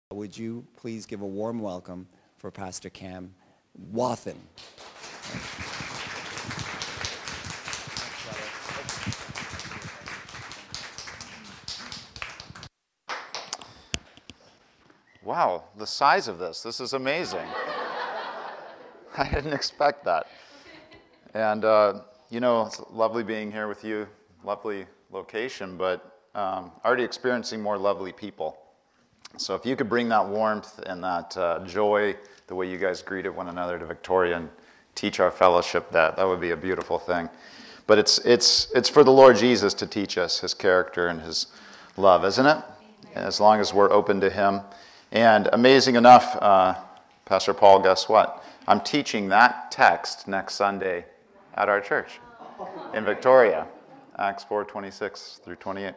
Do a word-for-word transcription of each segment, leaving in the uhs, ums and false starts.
Would you please give a warm welcome for Pastor Cam Wathen? Wow, the size of this. This is amazing. I didn't expect that. And, uh, you know, it's lovely being here with you. Lovely location, but um, already experiencing more lovely people. So if you could bring that warmth and that uh, joy, the way you guys greeted one another to Victoria and teach our fellowship that, that would be a beautiful thing. But it's it's it's for the Lord Jesus to teach us his character and his love, isn't it? And as long as we're open to him. And amazing enough, uh, Pastor Paul, guess what? I'm teaching that text next Sunday at our church in Victoria, Acts four twenty-six through twenty-eight.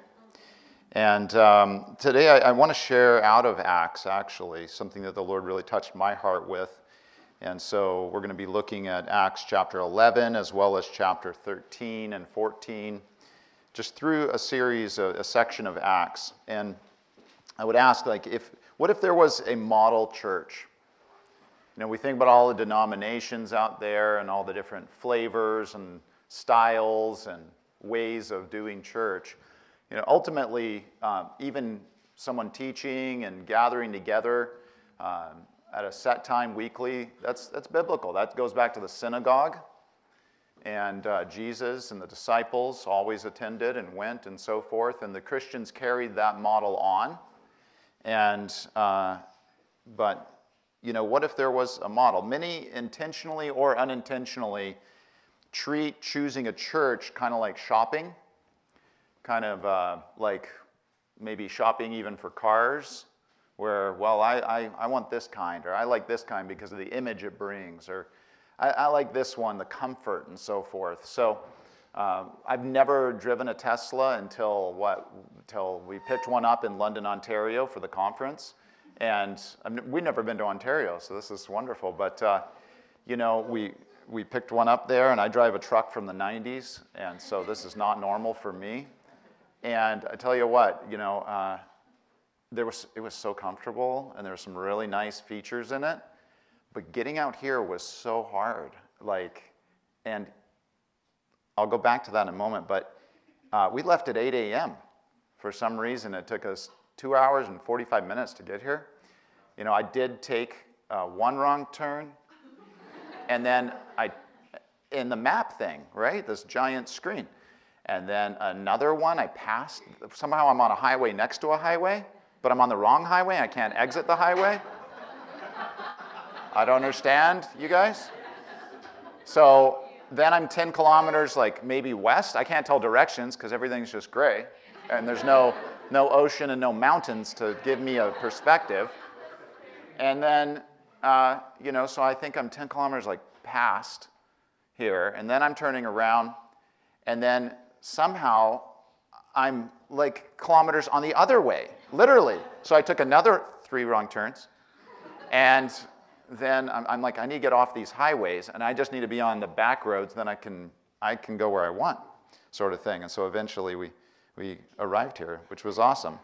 And um, today I, I want to share out of Acts, actually, something that the Lord really touched my heart with. And so we're going to be looking at Acts chapter eleven as well as chapter thirteen and fourteen, just through a series, a, a section of Acts. And I would ask, like, if what if there was a model church? You know, we think about all the denominations out there and all the different flavors and styles and ways of doing church. You know, ultimately, um, even someone teaching and gathering together um, at a set time weekly, that's that's biblical. That goes back to the synagogue. And uh, Jesus and the disciples always attended and went and so forth. And the Christians carried that model on. And, uh, but, you know, what if there was a model? Many intentionally or unintentionally treat choosing a church kind of like shopping. Kind of uh, like maybe shopping even for cars, where, well, I, I, I want this kind, or I like this kind because of the image it brings, or I, I like this one, the comfort and so forth. So um, I've never driven a Tesla until what? Until we picked one up in London, Ontario for the conference, and I'm, we've never been to Ontario, so this is wonderful. But uh, you know, we we picked one up there, and I drive a truck from the nineties, and so this is not normal for me. And I tell you what, you know, uh, there was it was so comfortable, and there were some really nice features in it. But getting out here was so hard. Like, and I'll go back to that in a moment. But uh, we left at eight a.m. For some reason, it took us two hours and forty-five minutes to get here. You know, I did take uh, one wrong turn, and then I, in the map thing, right, this giant screen. And then another one I passed. Somehow I'm on a highway next to a highway, but I'm on the wrong highway. I can't exit the highway. I don't understand, you guys. So then I'm ten kilometers, like maybe west. I can't tell directions because everything's just gray. And there's no, no ocean and no mountains to give me a perspective. And then, uh, you know, so I think I'm ten kilometers like past here. And then I'm turning around. And then somehow I'm like kilometers on the other way, literally. So I took another three wrong turns. And then I'm, I'm like, I need to get off these highways, and I just need to be on the back roads, then I can I can go where I want, sort of thing. And so eventually we we arrived here, which was awesome.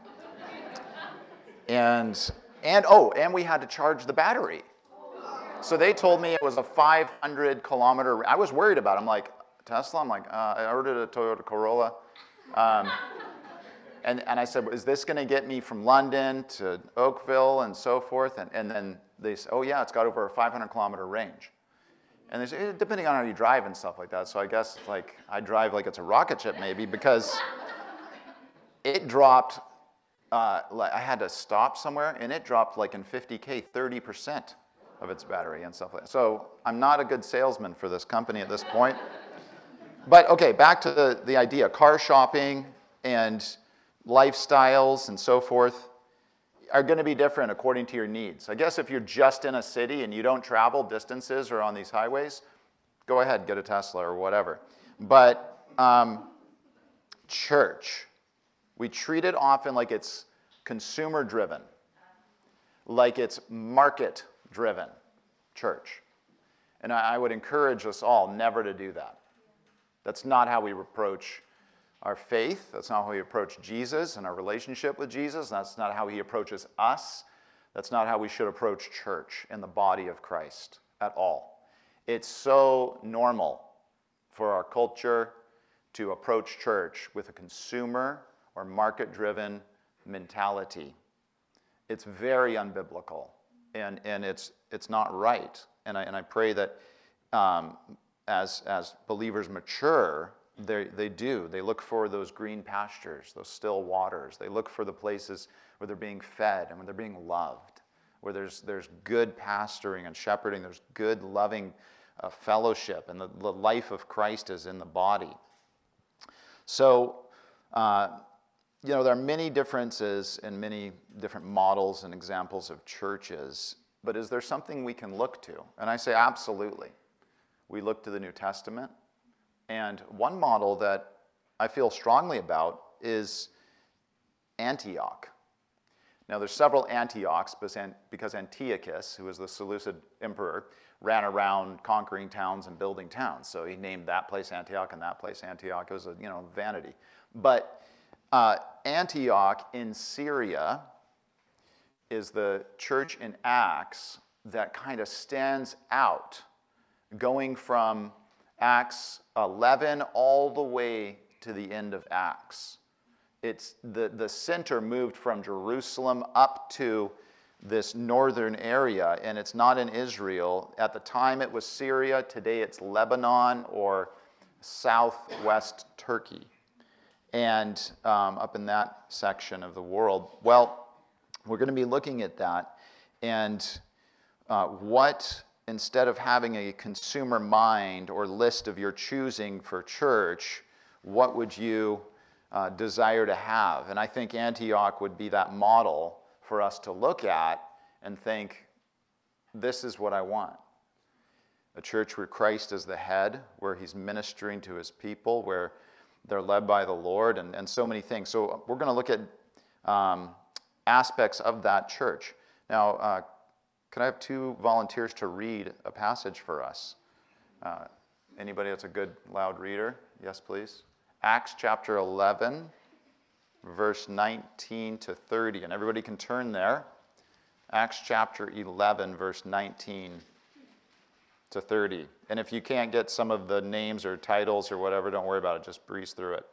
and and oh, and we had to charge the battery. So they told me it was a five hundred kilometer. I was worried about it. I'm like, Tesla? I'm like, uh, I ordered a Toyota Corolla. Um, and, and I said, is this going to get me from London to Oakville and so forth? And, and then they said, oh, yeah, it's got over a five hundred kilometer range. And they said, depending on how you drive and stuff like that. So I guess like I drive like it's a rocket ship maybe, because it dropped, uh, like I had to stop somewhere, and it dropped like in fifty K, thirty percent of its battery and stuff like that. So I'm not a good salesman for this company at this point. But okay, back to the, the idea. Car shopping and lifestyles and so forth are going to be different according to your needs. I guess if you're just in a city and you don't travel distances or on these highways, go ahead, get a Tesla or whatever. But um, church, we treat it often like it's consumer-driven, like it's market-driven church. And I, I would encourage us all never to do that. That's not how we approach our faith. That's not how we approach Jesus and our relationship with Jesus. That's not how he approaches us. That's not how we should approach church and the body of Christ at all. It's so normal for our culture to approach church with a consumer or market-driven mentality. It's very unbiblical, and, and it's it's not right. And I and I pray that um, as as believers mature, they they do. They look for those green pastures, those still waters. They look for the places where they're being fed and where they're being loved, where there's there's good pastoring and shepherding, there's good loving uh, fellowship, and the, the life of Christ is in the body. So, uh, you know, there are many differences and many different models and examples of churches, but is there something we can look to? And I say absolutely. We look to the New Testament, and one model that I feel strongly about is Antioch. Now, there's several Antiochs because Antiochus, who was the Seleucid emperor, ran around conquering towns and building towns. So he named that place Antioch and that place Antioch. It was a, you know, vanity. But uh, Antioch in Syria is the church in Acts that kind of stands out, going from Acts eleven all the way to the end of Acts. It's the, the center moved from Jerusalem up to this northern area, and it's not in Israel. At the time it was Syria, today it's Lebanon or southwest Turkey, and um, up in that section of the world. Well, we're going to be looking at that, and uh, what, instead of having a consumer mind or list of your choosing for church, what would you uh, desire to have? And I think Antioch would be that model for us to look at and think, this is what I want. A church where Christ is the head, where he's ministering to his people, where they're led by the Lord, and, and so many things. So we're going to look at um, aspects of that church. Now, uh, can I have two volunteers to read a passage for us? Uh, anybody that's a good, loud reader? Yes, please. Acts chapter eleven. Verse nineteen to thirty, and everybody can turn there. Acts chapter eleven, verse nineteen to thirty. And if you can't get some of the names or titles or whatever, don't worry about it. Just breeze through it.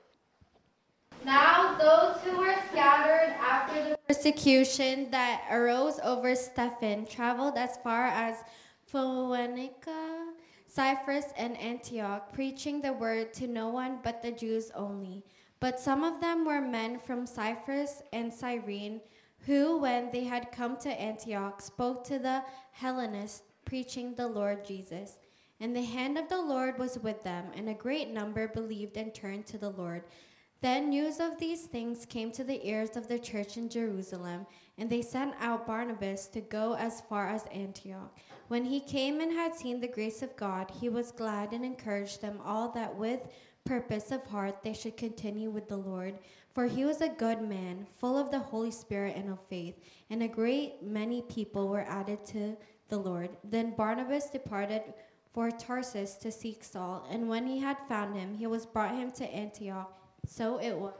Now those who were scattered after the persecution that arose over Stephen traveled as far as Phoenicia, Cyprus, and Antioch, preaching the word to no one but the Jews only. But some of them were men from Cyprus and Cyrene, who, when they had come to Antioch, spoke to the Hellenists, preaching the Lord Jesus. And the hand of the Lord was with them, and a great number believed and turned to the Lord. Then news of these things came to the ears of the church in Jerusalem, and they sent out Barnabas to go as far as Antioch. When he came and had seen the grace of God, he was glad and encouraged them all that with purpose of heart they should continue with the Lord. For he was a good man, full of the Holy Spirit and of faith, and a great many people were added to the Lord. Then Barnabas departed for Tarsus to seek Saul, and when he had found him, he was brought him to Antioch. So it was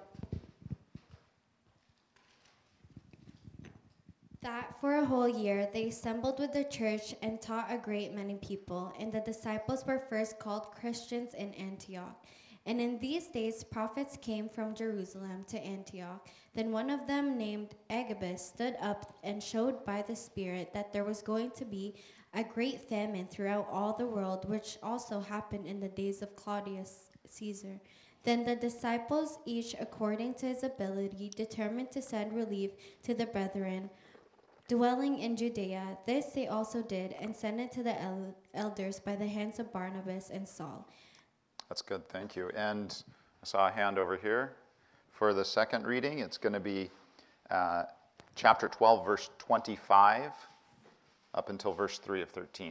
that for a whole year they assembled with the church and taught a great many people, and the disciples were first called Christians in Antioch. And in these days prophets came from Jerusalem to Antioch. Then one of them, named Agabus, stood up and showed by the Spirit that there was going to be a great famine throughout all the world, which also happened in the days of Claudius Caesar. Then the disciples, each according to his ability, determined to send relief to the brethren dwelling in Judea. This they also did, and sent it to the el- elders by the hands of Barnabas and Saul. That's good, thank you. And I saw a hand over here. For the second reading, it's going to be uh, chapter twelve, verse twenty-five, up until verse three of thirteen.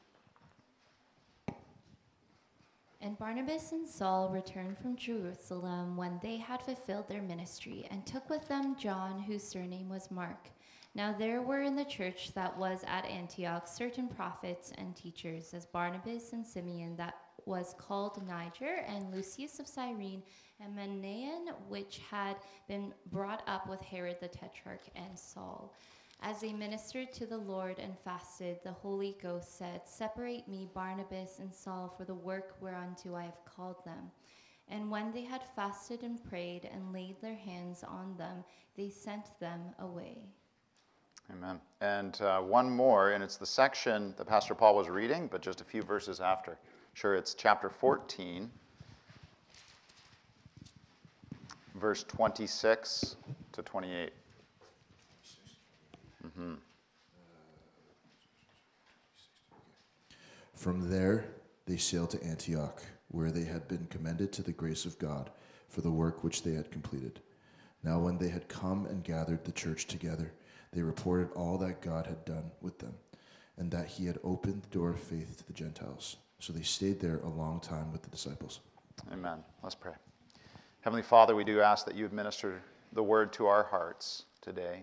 And Barnabas and Saul returned from Jerusalem when they had fulfilled their ministry, and took with them John, whose surname was Mark. Now there were in the church that was at Antioch certain prophets and teachers, as Barnabas and Simeon that was called Niger, and Lucius of Cyrene, and Manaen, which had been brought up with Herod the Tetrarch, and Saul. As they ministered to the Lord and fasted, the Holy Ghost said, "Separate me, Barnabas and Saul, for the work whereunto I have called them." And when they had fasted and prayed and laid their hands on them, they sent them away. Amen. And uh, one more, and it's the section that Pastor Paul was reading, but just a few verses after. Sure, it's chapter fourteen, verse twenty-six to twenty-eight. Mm-hmm. From there, they sailed to Antioch, where they had been commended to the grace of God for the work which they had completed. Now when they had come and gathered the church together, they reported all that God had done with them, and that he had opened the door of faith to the Gentiles. So they stayed there a long time with the disciples. Amen. Let's pray. Heavenly Father, we do ask that you administer the word to our hearts today.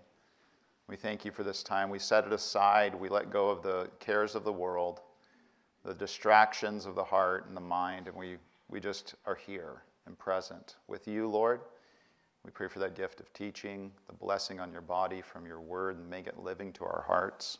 We thank you for this time. We set it aside. We let go of the cares of the world, the distractions of the heart and the mind, and we, we just are here and present with you, Lord. We pray for that gift of teaching, the blessing on your body from your word, and make it living to our hearts.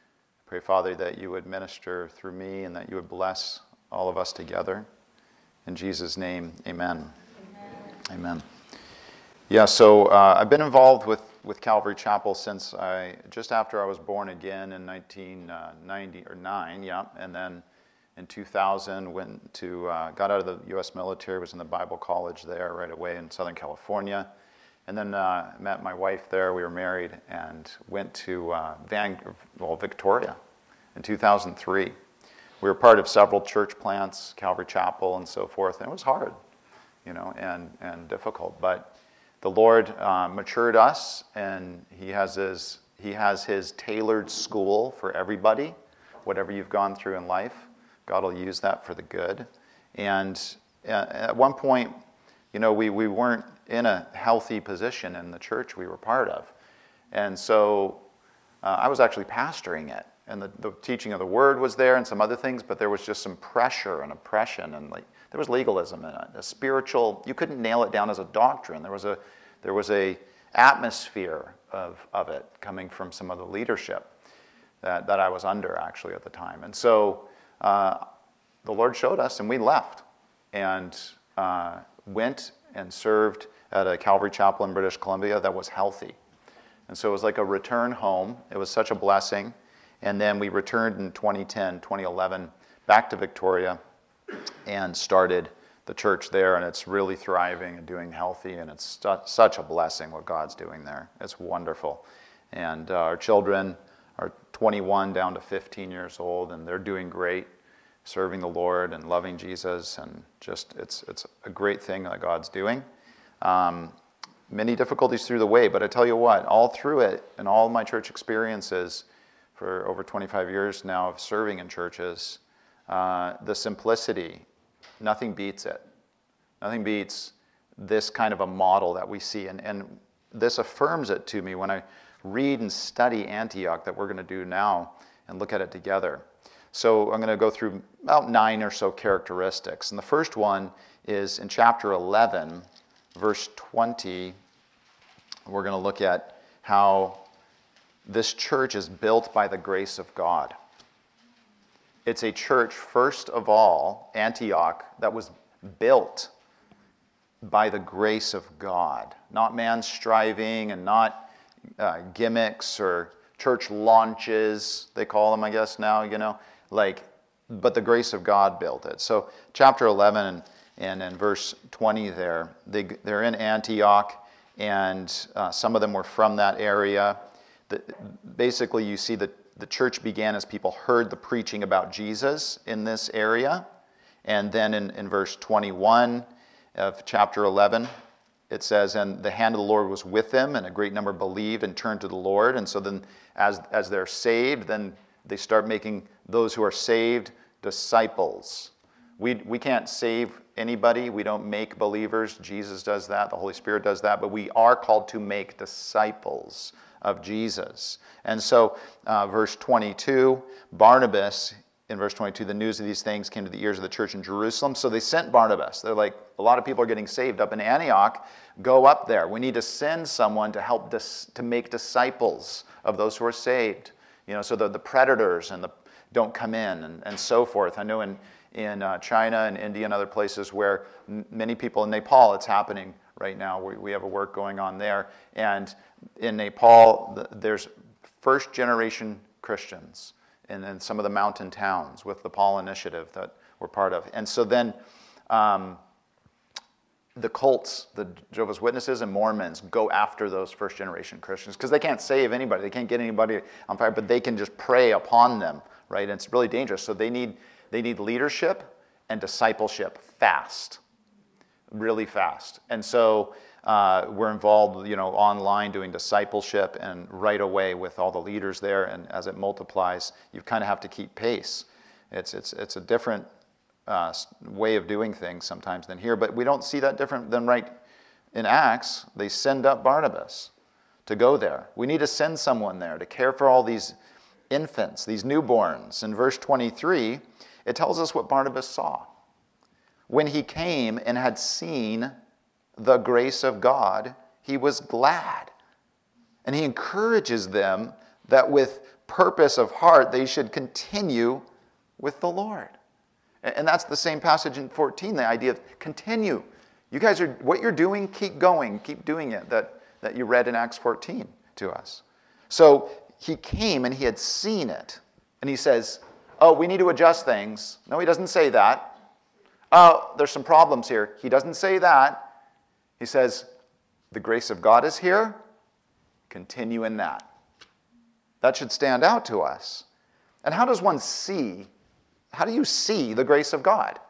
I pray, Father, that you would minister through me and that you would bless all of us together. In Jesus' name, amen. Amen. Amen. Yeah, so uh, I've been involved with, with Calvary Chapel since I just after I was born again in nineteen ninety or nine, yeah, and then in two thousand went to uh, got out of the U S military, was in the Bible college there right away in Southern California, and then uh, met my wife there. We were married and went to uh, Van, well, Victoria in two thousand three. We were part of several church plants, Calvary Chapel and so forth, and it was hard, you know, and and difficult, but the Lord uh, matured us, and He has His He has His tailored school for everybody. Whatever you've gone through in life, God will use that for the good. And at one point, you know, we we weren't in a healthy position in the church we were part of, and so uh, I was actually pastoring it, and the, the teaching of the Word was there, and some other things, but there was just some pressure and oppression, and like. There was legalism in it, a spiritual, you couldn't nail it down as a doctrine. There was a there was a atmosphere of, of it coming from some of the leadership that, that I was under actually at the time. And so uh, the Lord showed us and we left and uh, went and served at a Calvary Chapel in British Columbia that was healthy. And so it was like a return home. It was such a blessing. And then we returned in twenty ten, twenty eleven back to Victoria and started the church there, and it's really thriving and doing healthy, and it's stu- such a blessing what God's doing there. It's wonderful. And uh, our children are twenty-one down to fifteen years old, and they're doing great, serving the Lord and loving Jesus, and just it's it's a great thing that God's doing. Um, many difficulties through the way, but I tell you what, all through it and all my church experiences for over twenty-five years now of serving in churches, Uh, the simplicity, nothing beats it. Nothing beats this kind of a model that we see. And, and this affirms it to me when I read and study Antioch that we're going to do now and look at it together. So I'm going to go through about nine or so characteristics. And the first one is in chapter eleven, verse twenty. We're going to look at how this church is built by the grace of God. It's a church, first of all, Antioch, that was built by the grace of God. Not man's striving and not uh, gimmicks or church launches, they call them, I guess, now, you know. Like, but the grace of God built it. So chapter eleven and, and in verse twenty there, they, they're in Antioch, and uh, some of them were from that area. The, basically, you see that the church began as people heard the preaching about Jesus in this area. And then in, in verse twenty-one of chapter eleven, it says, and the hand of the Lord was with them, and a great number believed and turned to the Lord. And so then as, as they're saved, then they start making those who are saved disciples. We, we can't save anybody. We don't make believers. Jesus does that. The Holy Spirit does that. But we are called to make disciples of Jesus. And so uh, verse twenty-two, Barnabas, in verse twenty-two, the news of these things came to the ears of the church in Jerusalem. So they sent Barnabas. They're like, a lot of people are getting saved up in Antioch. Go up there. We need to send someone to help dis- to make disciples of those who are saved. You know, so the, the predators and the don't come in and, and so forth. I know in, in uh, China and India and other places where m- many people, in Nepal, it's happening right now. We, we have a work going on there. And in Nepal, the, there's first generation Christians in, in some of the mountain towns with the Paul Initiative that we're part of. And so then um, the cults, the Jehovah's Witnesses and Mormons go after those first generation Christians because they can't save anybody. They can't get anybody on fire, but they can just prey upon them, right? And it's really dangerous. So they need they need leadership and discipleship fast, really fast. And so uh, we're involved, you know, online doing discipleship and right away with all the leaders there. And as it multiplies, you kind of have to keep pace. It's it's it's a different uh, way of doing things sometimes than here, but we don't see that different than right in Acts. They send up Barnabas to go there. We need to send someone there to care for all these infants, these newborns. In verse twenty-three, it tells us what Barnabas saw. When he came and had seen the grace of God, he was glad. And he encourages them that with purpose of heart, they should continue with the Lord. And that's the same passage in fourteen, the idea of continue. You guys are, what you're doing, keep going, keep doing it, that, that you read in Acts fourteen to us. So he came and he had seen it. And he says, oh, we need to adjust things. No, he doesn't say that. Oh, there's some problems here. He doesn't say that. He says, the grace of God is here. Continue in that. That should stand out to us. And how does one see, how do you see the grace of God?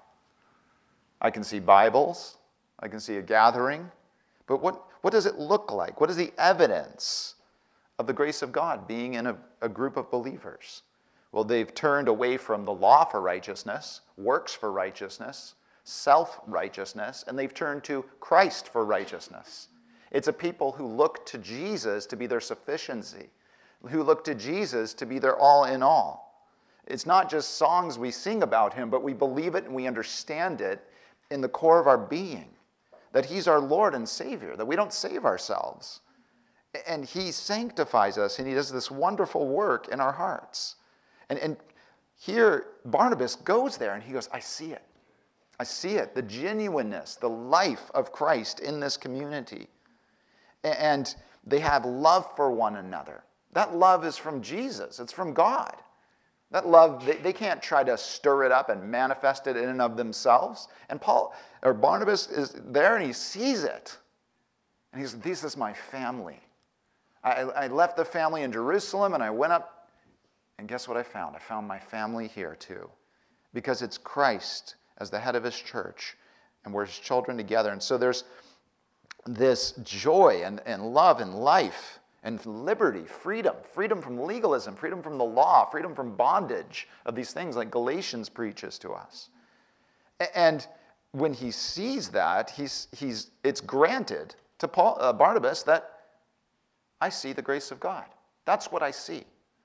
I can see Bibles. I can see a gathering. But what, what does it look like? What is the evidence of the grace of God being in a, a group of believers? Well, they've turned away from the law for righteousness, works for righteousness, self-righteousness, and they've turned to Christ for righteousness. It's a people who look to Jesus to be their sufficiency, who look to Jesus to be their all in all. It's not just songs we sing about him, but we believe it and we understand it in the core of our being, that he's our Lord and Savior, that we don't save ourselves. And he sanctifies us, and he does this wonderful work in our hearts. And, and here, Barnabas goes there, and he goes, I see it. I see it, the genuineness, the life of Christ in this community. And they have love for one another. That love is from Jesus. It's from God. That love, they, they can't try to stir it up and manifest it in and of themselves. And Paul, or Barnabas is there, and he sees it. And he's, this is my family. I, I left the family in Jerusalem, and I went up. And guess what I found? I found my family here too. Because it's Christ as the head of his church, and we're his children together. And so there's this joy and, and love and life and liberty, freedom, freedom from legalism, freedom from the law, freedom from bondage of these things like Galatians preaches to us. And when he sees that, he's, he's, it's granted to Paul, uh, Barnabas that I see the grace of God. That's what I see.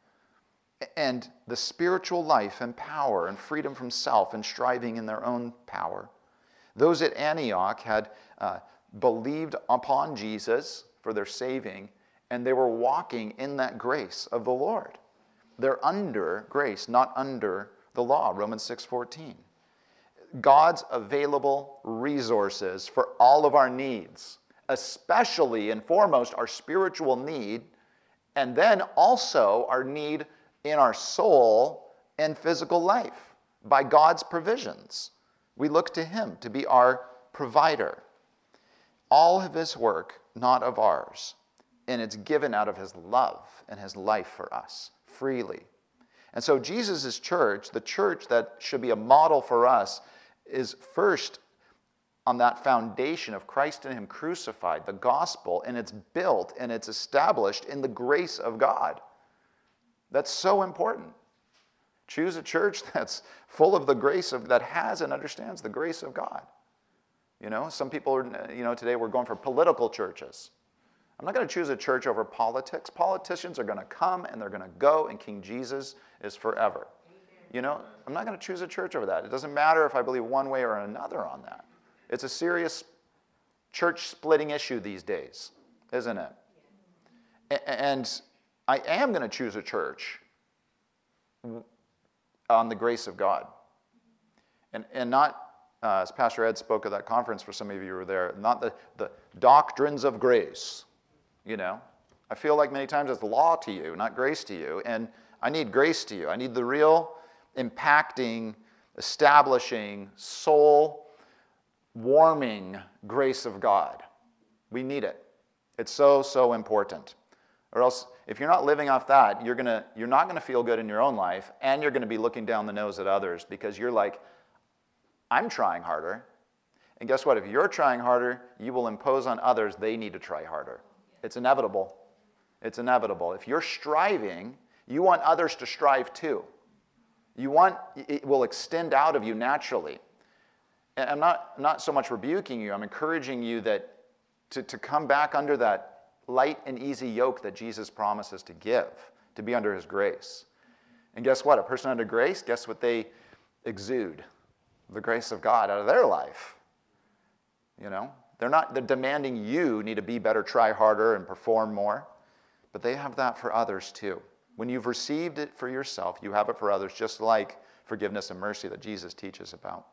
And the spiritual life and power and freedom from self and striving in their own power. Those at Antioch had uh, believed upon Jesus for their saving, and they were walking in that grace of the Lord. They're under grace, not under the law, Romans six fourteen. God's available resources for all of our needs, especially and foremost our spiritual need, and then also our need in our soul and physical life by God's provisions. We look to him to be our provider. All of his work, not of ours, and it's given out of his love and his life for us freely. And so Jesus' church, the church that should be a model for us, is first on that foundation of Christ and him crucified, the gospel, and it's built and it's established in the grace of God. That's so important. Choose a church that's full of the grace of, that has and understands the grace of God. You know, some people are, you know, today we're going for political churches. I'm not going to choose a church over politics. Politicians are going to come and they're going to go, and King Jesus is forever. You know, I'm not going to choose a church over that. It doesn't matter if I believe one way or another on that. It's a serious church splitting issue these days, isn't it? And I am going to choose a church on the grace of God. And, and not, uh, as Pastor Ed spoke at that conference, for some of you who were there, not the, the doctrines of grace, you know. I feel like many times it's law to you, not grace to you. And I need grace to you. I need the real impacting, establishing, soul-warming grace of God. We need it. It's so, so important. Or else, if you're not living off that, you're gonna, you're not going to feel good in your own life, and you're going to be looking down the nose at others because you're like, I'm trying harder. And guess what? If you're trying harder, you will impose on others they need to try harder. It's inevitable. It's inevitable. If you're striving, you want others to strive too. You want, it will extend out of you naturally. And I'm not, not so much rebuking you, I'm encouraging you that to, to come back under that light and easy yoke that Jesus promises to give, to be under his grace. And guess what? A person under grace, guess what they exude? The grace of God out of their life. You know? They're not they're demanding you need to be better, try harder, and perform more. But they have that for others too. When you've received it for yourself, you have it for others, just like forgiveness and mercy that Jesus teaches about.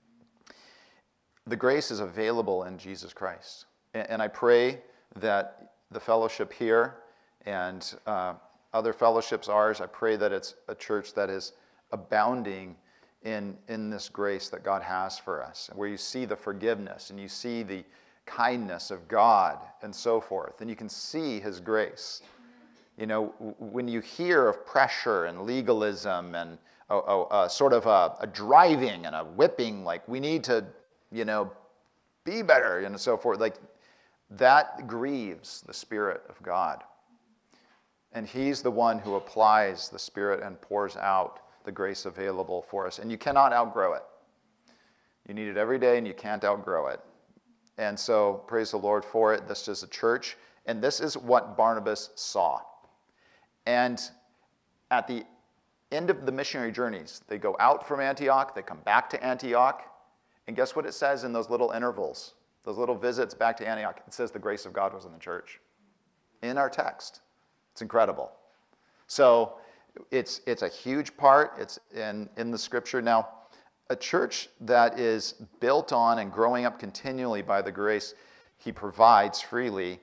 The grace is available in Jesus Christ. And I pray that the fellowship here and uh, other fellowships ours, I pray that it's a church that is abounding in, in this grace that God has for us, where you see the forgiveness and you see the kindness of God and so forth, and you can see his grace. You know, when you hear of pressure and legalism and a, a, a sort of a, a driving and a whipping, like we need to, you know, be better and so forth, like that grieves the Spirit of God. And he's the one who applies the Spirit and pours out the grace available for us. And you cannot outgrow it. You need it every day and you can't outgrow it. And so praise the Lord for it. This is a church. And this is what Barnabas saw. And at the end of the missionary journeys, they go out from Antioch, they come back to Antioch, and guess what it says in those little intervals, those little visits back to Antioch? It says the grace of God was in the church. In our text. It's incredible. So it's it's a huge part. It's in, in the scripture. Now, a church that is built on and growing up continually by the grace he provides freely,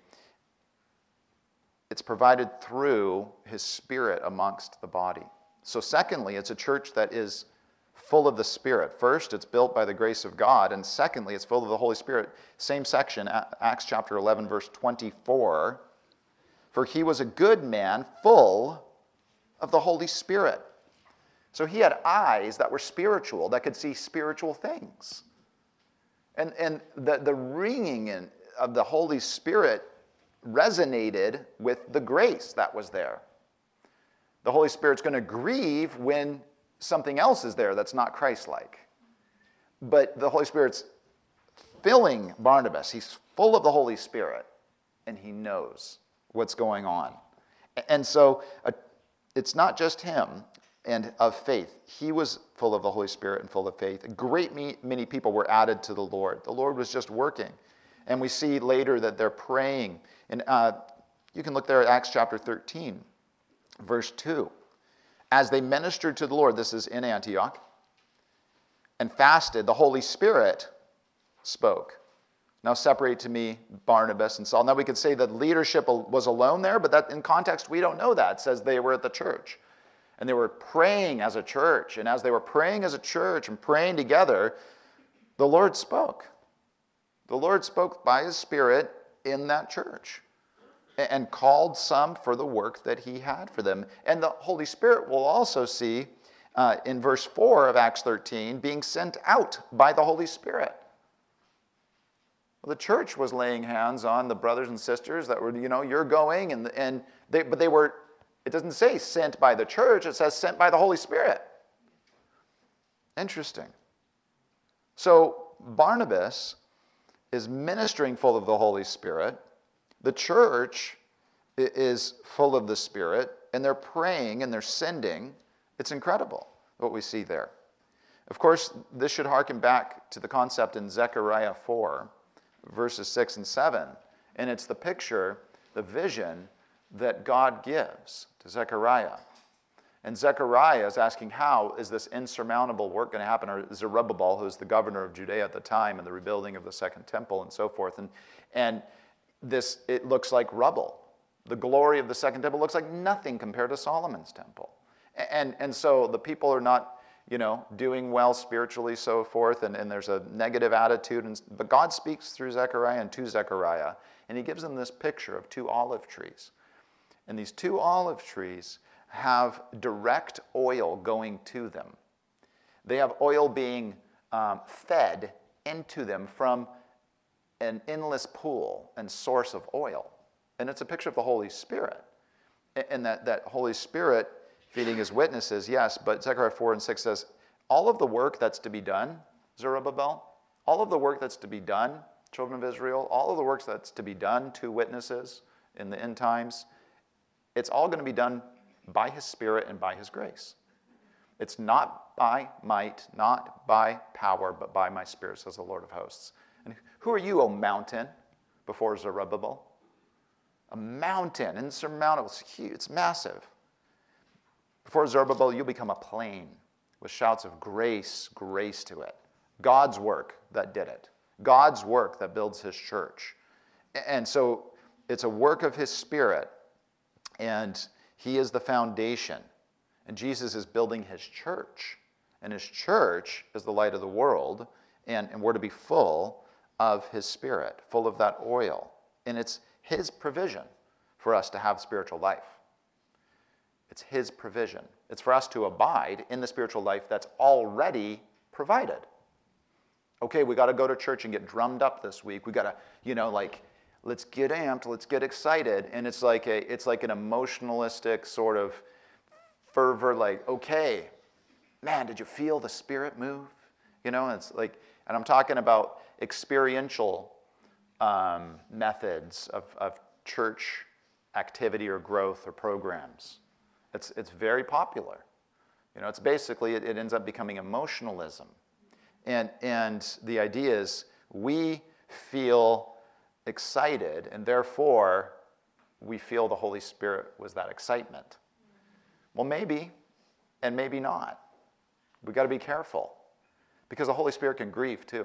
it's provided through his Spirit amongst the body. So secondly, it's a church that is full of the Spirit. First, it's built by the grace of God, and secondly, it's full of the Holy Spirit. Same section, Acts chapter eleven, verse twenty-four. For he was a good man, full of the Holy Spirit. So he had eyes that were spiritual, that could see spiritual things. And, and the, the ringing in, of the Holy Spirit resonated with the grace that was there. The Holy Spirit's going to grieve when something else is there that's not Christ-like. But the Holy Spirit's filling Barnabas. He's full of the Holy Spirit, and he knows what's going on. And so uh, it's not just him and of faith. He was full of the Holy Spirit and full of faith. A great many people were added to the Lord. The Lord was just working. And we see later that they're praying. And uh, you can look there at Acts chapter thirteen, verse two. As they ministered to the Lord, this is in Antioch, and fasted, the Holy Spirit spoke. Now separate to me Barnabas and Saul. Now we could say that leadership was alone there, but that in context we don't know that. It says they were at the church. And they were praying as a church. And as they were praying as a church and praying together, the Lord spoke. The Lord spoke by his Spirit in that church and called some for the work that he had for them. And the Holy Spirit will also see uh, in verse four of Acts thirteen being sent out by the Holy Spirit. Well, the church was laying hands on the brothers and sisters that were, you know, you're going, and and they, but they were, it doesn't say sent by the church, it says sent by the Holy Spirit. Interesting. So Barnabas is ministering full of the Holy Spirit. The church is full of the Spirit, and they're praying and they're sending. It's incredible what we see there. Of course, this should harken back to the concept in Zechariah four, verses six and seven. And it's the picture, the vision that God gives to Zechariah. And Zechariah is asking, how is this insurmountable work going to happen? Or Zerubbabel, who's the governor of Judea at the time, and the rebuilding of the second temple and so forth. And, and this, it looks like rubble. The glory of the second temple looks like nothing compared to Solomon's temple. And, and so the people are not, you know, doing well spiritually, so forth, and, and there's a negative attitude. And, but God speaks through Zechariah and to Zechariah, and he gives them this picture of two olive trees. And these two olive trees have direct oil going to them. They have oil being um, fed into them from an endless pool and source of oil. And it's a picture of the Holy Spirit. And that, that Holy Spirit feeding his witnesses, yes, but Zechariah four and six says, all of the work that's to be done, Zerubbabel, all of the work that's to be done, children of Israel, all of the work that's to be done to witnesses in the end times, it's all going to be done by his Spirit and by his grace. It's not by might, not by power, but by my Spirit, says the Lord of hosts. And who are you, O mountain, before Zerubbabel? A mountain, insurmountable, it's huge, it's massive. Before Zerubbabel, you'll become a plain with shouts of grace, grace to it. God's work that did it. God's work that builds his church. And so it's a work of his Spirit, and he is the foundation. And Jesus is building his church. And his church is the light of the world, and, and we're to be full of his Spirit, full of that oil. And it's his provision for us to have spiritual life. It's his provision. It's for us to abide in the spiritual life that's already provided. Okay, we got to go to church and get drummed up this week. We got to, you know, like, let's get amped, let's get excited. And it's like a, it's like an emotionalistic sort of fervor, like, okay, man, did you feel the Spirit move? You know, it's like, and I'm talking about experiential um, methods of, of church activity or growth or programs. It's, it's very popular. You know, it's basically, it, it ends up becoming emotionalism. And, and the idea is we feel excited, and therefore we feel the Holy Spirit was that excitement. Well, maybe, and maybe not. We've got to be careful, because the Holy Spirit can grieve too.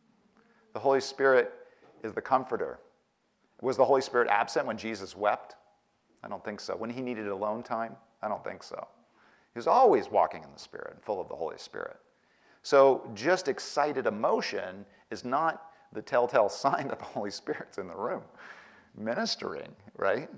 The Holy Spirit is the comforter. Was the Holy Spirit absent when Jesus wept? I don't think so. When he needed alone time? I don't think so. He was always walking in the Spirit and full of the Holy Spirit. So just excited emotion is not the telltale sign that the Holy Spirit's in the room ministering, right?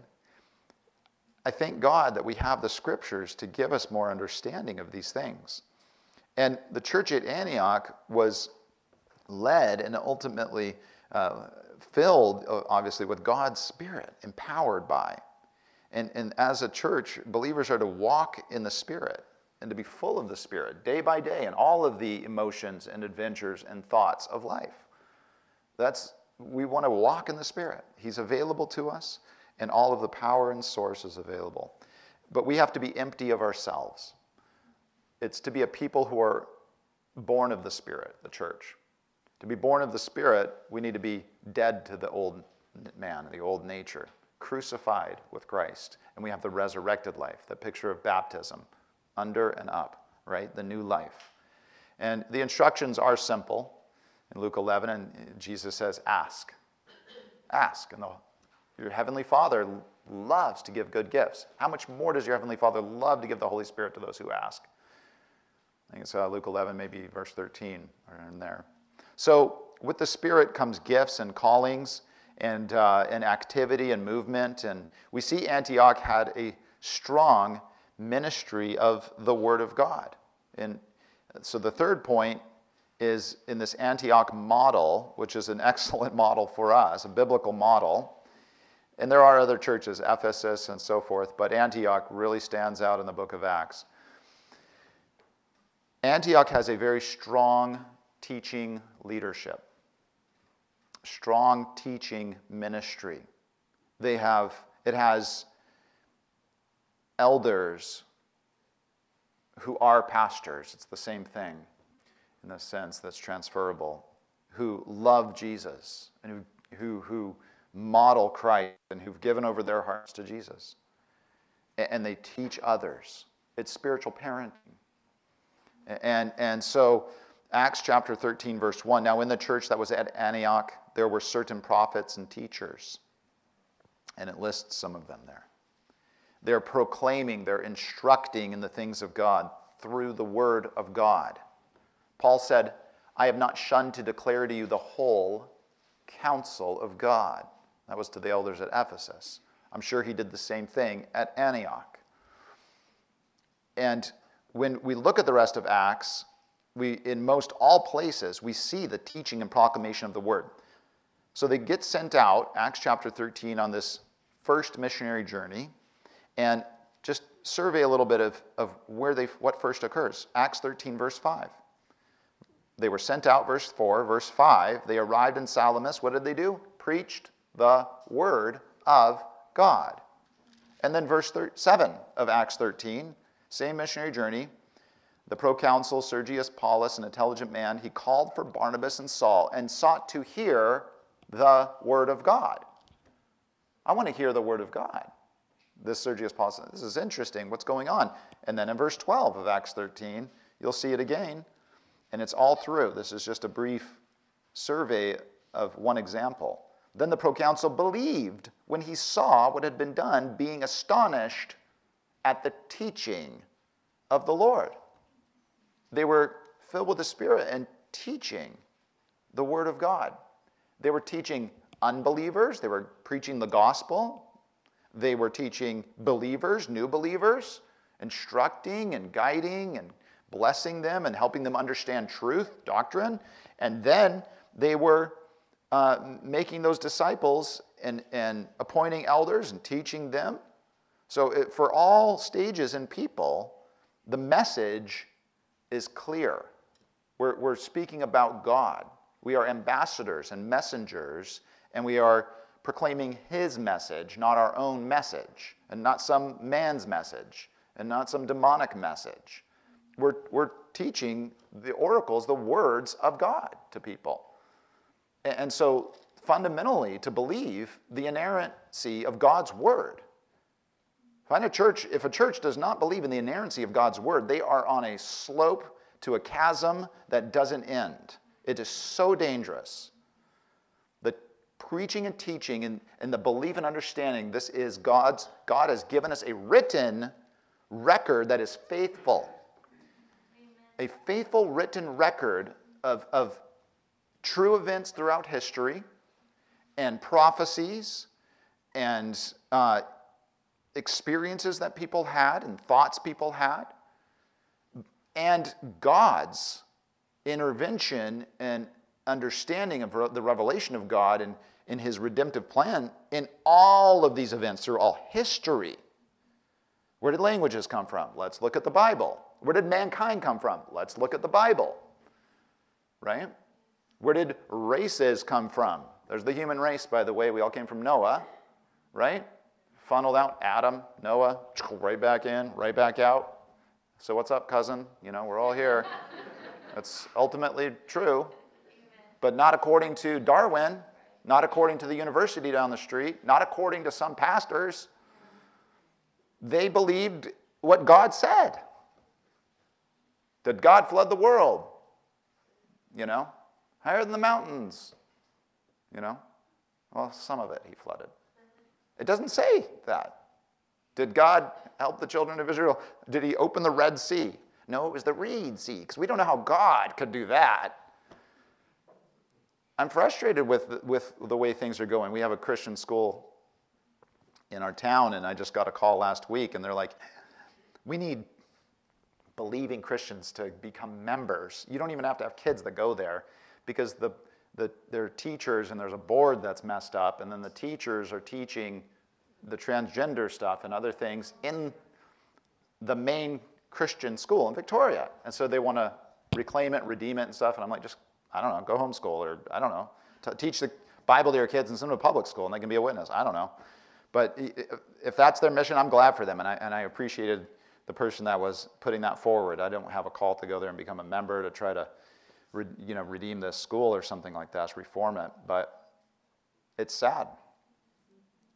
I thank God that we have the scriptures to give us more understanding of these things. And the church at Antioch was led and ultimately uh, filled, uh, obviously, with God's Spirit, empowered by. And, and as a church, believers are to walk in the Spirit and to be full of the Spirit day by day in all of the emotions and adventures and thoughts of life. That's, we want to walk in the Spirit. He's available to us, and all of the power and source is available. But we have to be empty of ourselves. It's to be a people who are born of the Spirit, the church. To be born of the Spirit, we need to be dead to the old man, the old nature, crucified with Christ. And we have the resurrected life, the picture of baptism, under and up, right? The new life. And the instructions are simple. In Luke eleven, and Jesus says, ask. Ask. And the, your Heavenly Father loves to give good gifts. How much more does your Heavenly Father love to give the Holy Spirit to those who ask? I think it's uh, Luke eleven, maybe verse thirteen, or in there. So with the Spirit comes gifts and callings and, uh, and activity and movement. And we see Antioch had a strong ministry of the Word of God. And so the third point is in this Antioch model, which is an excellent model for us, a biblical model. And there are other churches, Ephesus and so forth, but Antioch really stands out in the book of Acts. Antioch has a very strong teaching leadership, strong teaching ministry. They have, it has elders who are pastors. It's the same thing in the sense that's transferable, who love Jesus and who, who, who model Christ and who've given over their hearts to Jesus. And they teach others. It's spiritual parenting. And, and so Acts chapter thirteen, verse one, now in the church that was at Antioch, there were certain prophets and teachers. And it lists some of them there. They're proclaiming, they're instructing in the things of God through the word of God. Paul said, I have not shunned to declare to you the whole counsel of God. That was to the elders at Ephesus. I'm sure he did the same thing at Antioch. And when we look at the rest of Acts, we, in most all places, we see the teaching and proclamation of the word. So they get sent out, Acts chapter thirteen, on this first missionary journey, and just survey a little bit of, of where they, what first occurs. Acts thirteen, verse five. They were sent out, verse four. Verse five, they arrived in Salamis. What did they do? Preached the word of God. And then verse seven of Acts thirteen, same missionary journey. The proconsul Sergius Paulus, an intelligent man, he called for Barnabas and Saul and sought to hear the word of God. I want to hear the word of God. This Sergius Paulus, this is interesting. What's going on? And then in verse twelve of Acts thirteen, you'll see it again. And it's all through. This is just a brief survey of one example. Then the proconsul believed when he saw what had been done, being astonished at the teaching of the Lord. They were filled with the Spirit and teaching the Word of God. They were teaching unbelievers. They were preaching the gospel. They were teaching believers, new believers, instructing and guiding and blessing them and helping them understand truth, doctrine. And then they were uh, making those disciples and, and appointing elders and teaching them. So it, for all stages and people, the message is clear. We're, we're speaking about God. We are ambassadors and messengers, and we are proclaiming His message, not our own message, and not some man's message, and not some demonic message. We're, we're teaching the oracles, the words of God to people. And, and so fundamentally, to believe the inerrancy of God's word. Find a church, if a church does not believe in the inerrancy of God's word, they are on a slope to a chasm that doesn't end. It is so dangerous. The preaching and teaching and, and the belief and understanding this is God's, God has given us a written record that is faithful. Amen. A faithful written record of, of true events throughout history and prophecies and uh, experiences that people had and thoughts people had, and God's intervention and understanding of the revelation of God and in His redemptive plan in all of these events through all history. Where did languages come from? Let's look at the Bible. Where did mankind come from? Let's look at the Bible. Right? Where did races come from? There's the human race, by the way. We all came from Noah, right? Funneled out, Adam, Noah, right back in, right back out. So what's up, cousin? You know, we're all here. That's ultimately true, but not according to Darwin, not according to the university down the street, not according to some pastors. They believed what God said. Did God flood the world? You know, higher than the mountains. You know, well, some of it He flooded. It doesn't say that. Did God help the children of Israel? Did He open the Red Sea? No, it was the Reed Sea, because we don't know how God could do that. I'm frustrated with, with the way things are going. We have a Christian school in our town, and I just got a call last week, and they're like, we need believing Christians to become members. You don't even have to have kids that go there, because the, the, they're teachers, and there's a board that's messed up, and then the teachers are teaching the transgender stuff and other things in the main Christian school in Victoria. And so they want to reclaim it, redeem it and stuff. And I'm like, just, I don't know, go homeschool or, I don't know, t- teach the Bible to your kids and send them to public school and they can be a witness. I don't know. But if that's their mission, I'm glad for them. And I, and I appreciated the person that was putting that forward. I don't have a call to go there and become a member to try to, re, you know, redeem this school or something like that, reform it. But it's sad.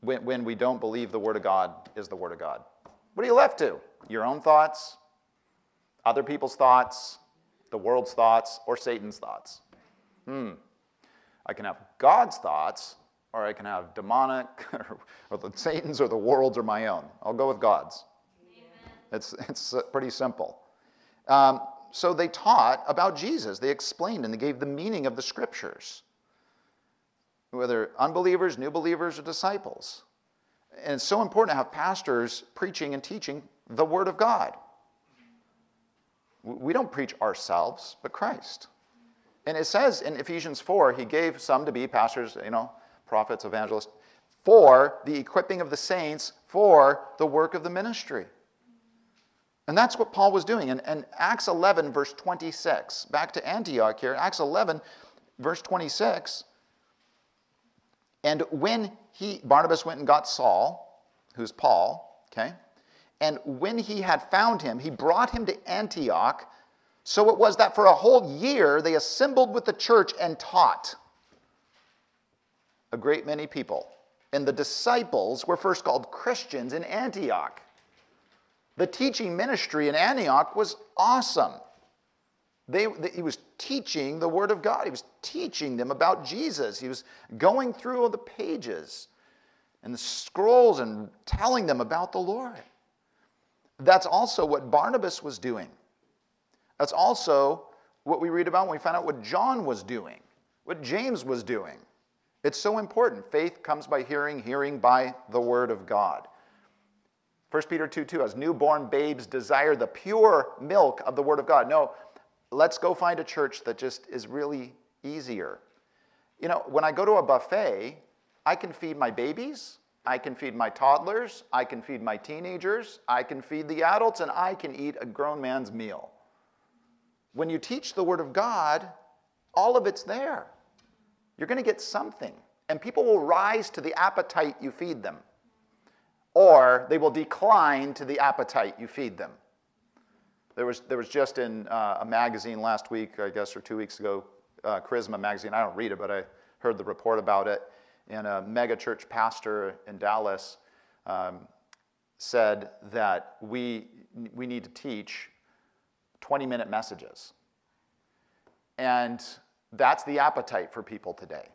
when, when we don't believe the Word of God is the Word of God? What are you left to? Your own thoughts, other people's thoughts, the world's thoughts, or Satan's thoughts? Hmm. I can have God's thoughts, or I can have demonic, or, or the Satan's, or the world's, or my own. I'll go with God's. Amen. It's, it's pretty simple. Um, so they taught about Jesus. They explained and they gave the meaning of the Scriptures, whether unbelievers, new believers, or disciples. And it's so important to have pastors preaching and teaching the Word of God. We don't preach ourselves, but Christ. And it says in Ephesians four, he gave some to be pastors, you know, prophets, evangelists, for the equipping of the saints, for the work of the ministry. And that's what Paul was doing. And, and Acts eleven, verse twenty-six, back to Antioch here, Acts eleven, verse twenty-six, and when he, Barnabas went and got Saul, who's Paul, okay, and when he had found him, he brought him to Antioch. So it was that for a whole year they assembled with the church and taught a great many people. And the disciples were first called Christians in Antioch. The teaching ministry in Antioch was awesome. They, they, he was teaching the Word of God. He was teaching them about Jesus. He was going through all the pages and the scrolls and telling them about the Lord. That's also what Barnabas was doing. That's also what we read about when we find out what John was doing, what James was doing. It's so important. Faith comes by hearing, hearing by the Word of God. First Peter two two, as newborn babes desire the pure milk of the Word of God. No, let's go find a church that just is really easier. You know, when I go to a buffet, I can feed my babies, I can feed my toddlers, I can feed my teenagers, I can feed the adults, and I can eat a grown man's meal. When you teach the Word of God, all of it's there. You're going to get something. And people will rise to the appetite you feed them. Or they will decline to the appetite you feed them. There was, there was just in uh, a magazine last week, I guess, or two weeks ago, uh, Charisma magazine. I don't read it, but I heard the report about it. And a mega church pastor in Dallas um, said that we, we need to teach twenty-minute messages. And that's the appetite for people today.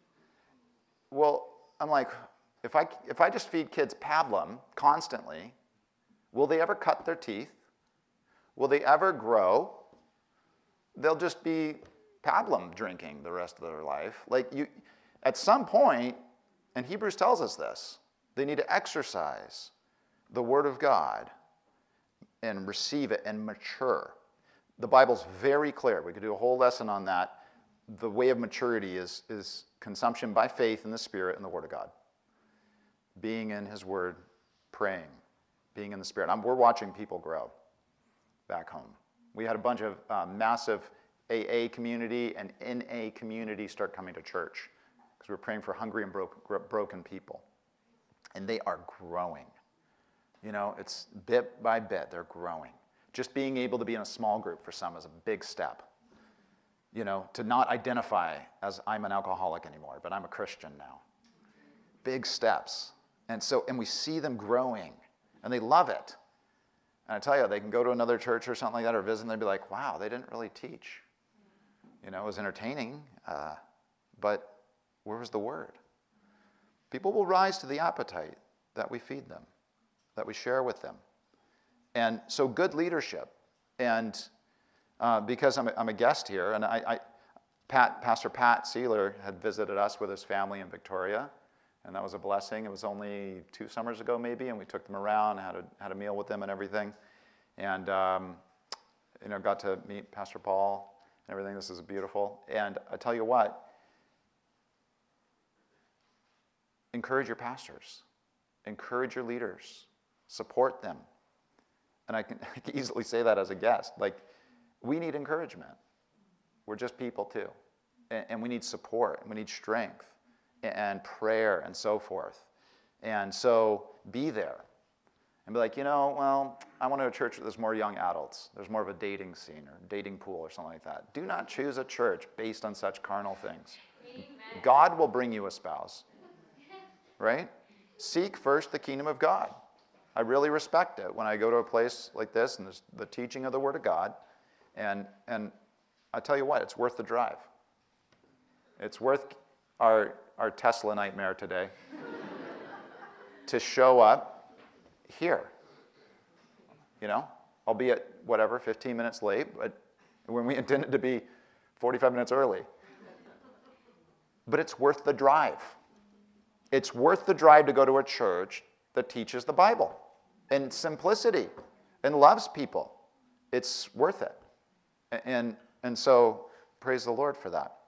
Well, I'm like, if I, if I just feed kids pablum constantly, will they ever cut their teeth? Will they ever grow? They'll just be pablum drinking the rest of their life. Like you, at some point, and Hebrews tells us this, they need to exercise the Word of God and receive it and mature. The Bible's very clear. We could do a whole lesson on that. The way of maturity is, is consumption by faith in the Spirit and the Word of God. Being in His Word, praying, being in the Spirit. I'm, we're watching people grow back home. We had a bunch of uh, massive A A community and N A community start coming to church because we're praying for hungry and broke, broken people. And they are growing. You know, it's bit by bit, they're growing. Just being able to be in a small group for some is a big step. You know, to not identify as I'm an alcoholic anymore, but I'm a Christian now. Big steps. And so, and we see them growing, and they love it. And I tell you, they can go to another church or something like that or visit, and they'd be like, wow, they didn't really teach. You know, it was entertaining, uh, but where was the Word? People will rise to the appetite that we feed them, that we share with them. And so good leadership, and uh, because I'm a, I'm a guest here, and I, I, Pat, Pastor Pat Sealer had visited us with his family in Victoria, and that was a blessing. It was only two summers ago maybe, and we took them around, had a, had a meal with them and everything, and um, you know, got to meet Pastor Paul and everything. This is beautiful. And I tell you what, encourage your pastors, encourage your leaders, support them. And I can, I can easily say that as a guest. Like, we need encouragement. We're just people too. And, and we need support, and we need strength, and, and prayer, and so forth. And so be there. And be like, you know, well, I want to go to a church where there's more young adults. There's more of a dating scene or dating pool or something like that. Do not choose a church based on such carnal things. Amen. God will bring you a spouse. Right? Seek first the kingdom of God. I really respect it when I go to a place like this and there's the teaching of the Word of God. And, and I tell you what, it's worth the drive. It's worth our, our Tesla nightmare today to show up here. You know, albeit, whatever, fifteen minutes late, but when we intended to be forty-five minutes early. But it's worth the drive. It's worth the drive to go to a church that teaches the Bible in simplicity and loves people. It's worth it. And, and so, praise the Lord for that.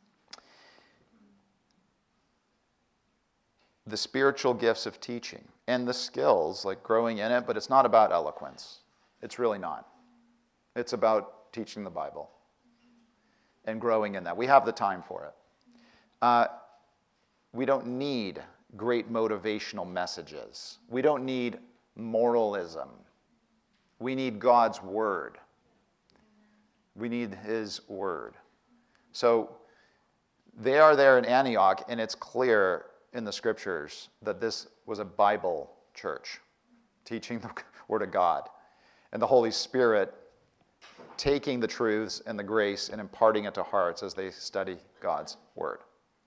The spiritual gifts of teaching and the skills, like growing in it, but it's not about eloquence. It's really not. It's about teaching the Bible and growing in that. We have the time for it. Uh, we don't need great motivational messages. We don't need moralism. We need God's Word. We need His Word. So they are there in Antioch, and it's clear in the Scriptures that this was a Bible church, teaching the Word of God, and the Holy Spirit taking the truths and the grace and imparting it to hearts as they study God's Word.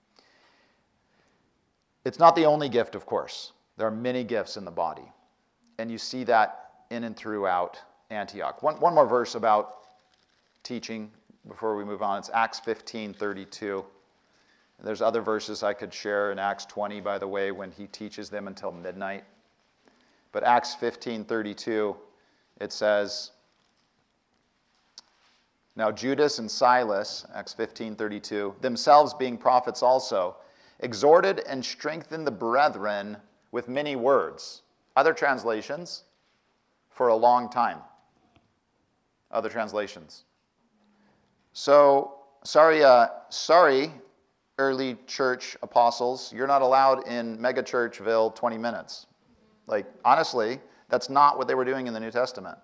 It's not the only gift, of course. There are many gifts in the body, and you see that in and throughout Antioch. One, one more verse about teaching before we move on. It's Acts fifteen thirty-two. There's other verses I could share in Acts twenty, by the way, when he teaches them until midnight. But Acts fifteen thirty-two, it says, now Judas and Silas, Acts fifteen thirty-two, themselves being prophets also, exhorted and strengthened the brethren with many words. Other translations, for a long time. Other translations. So, sorry, uh, sorry, early church apostles, you're not allowed in megachurchville twenty minutes. Like, honestly, that's not what they were doing in the New Testament.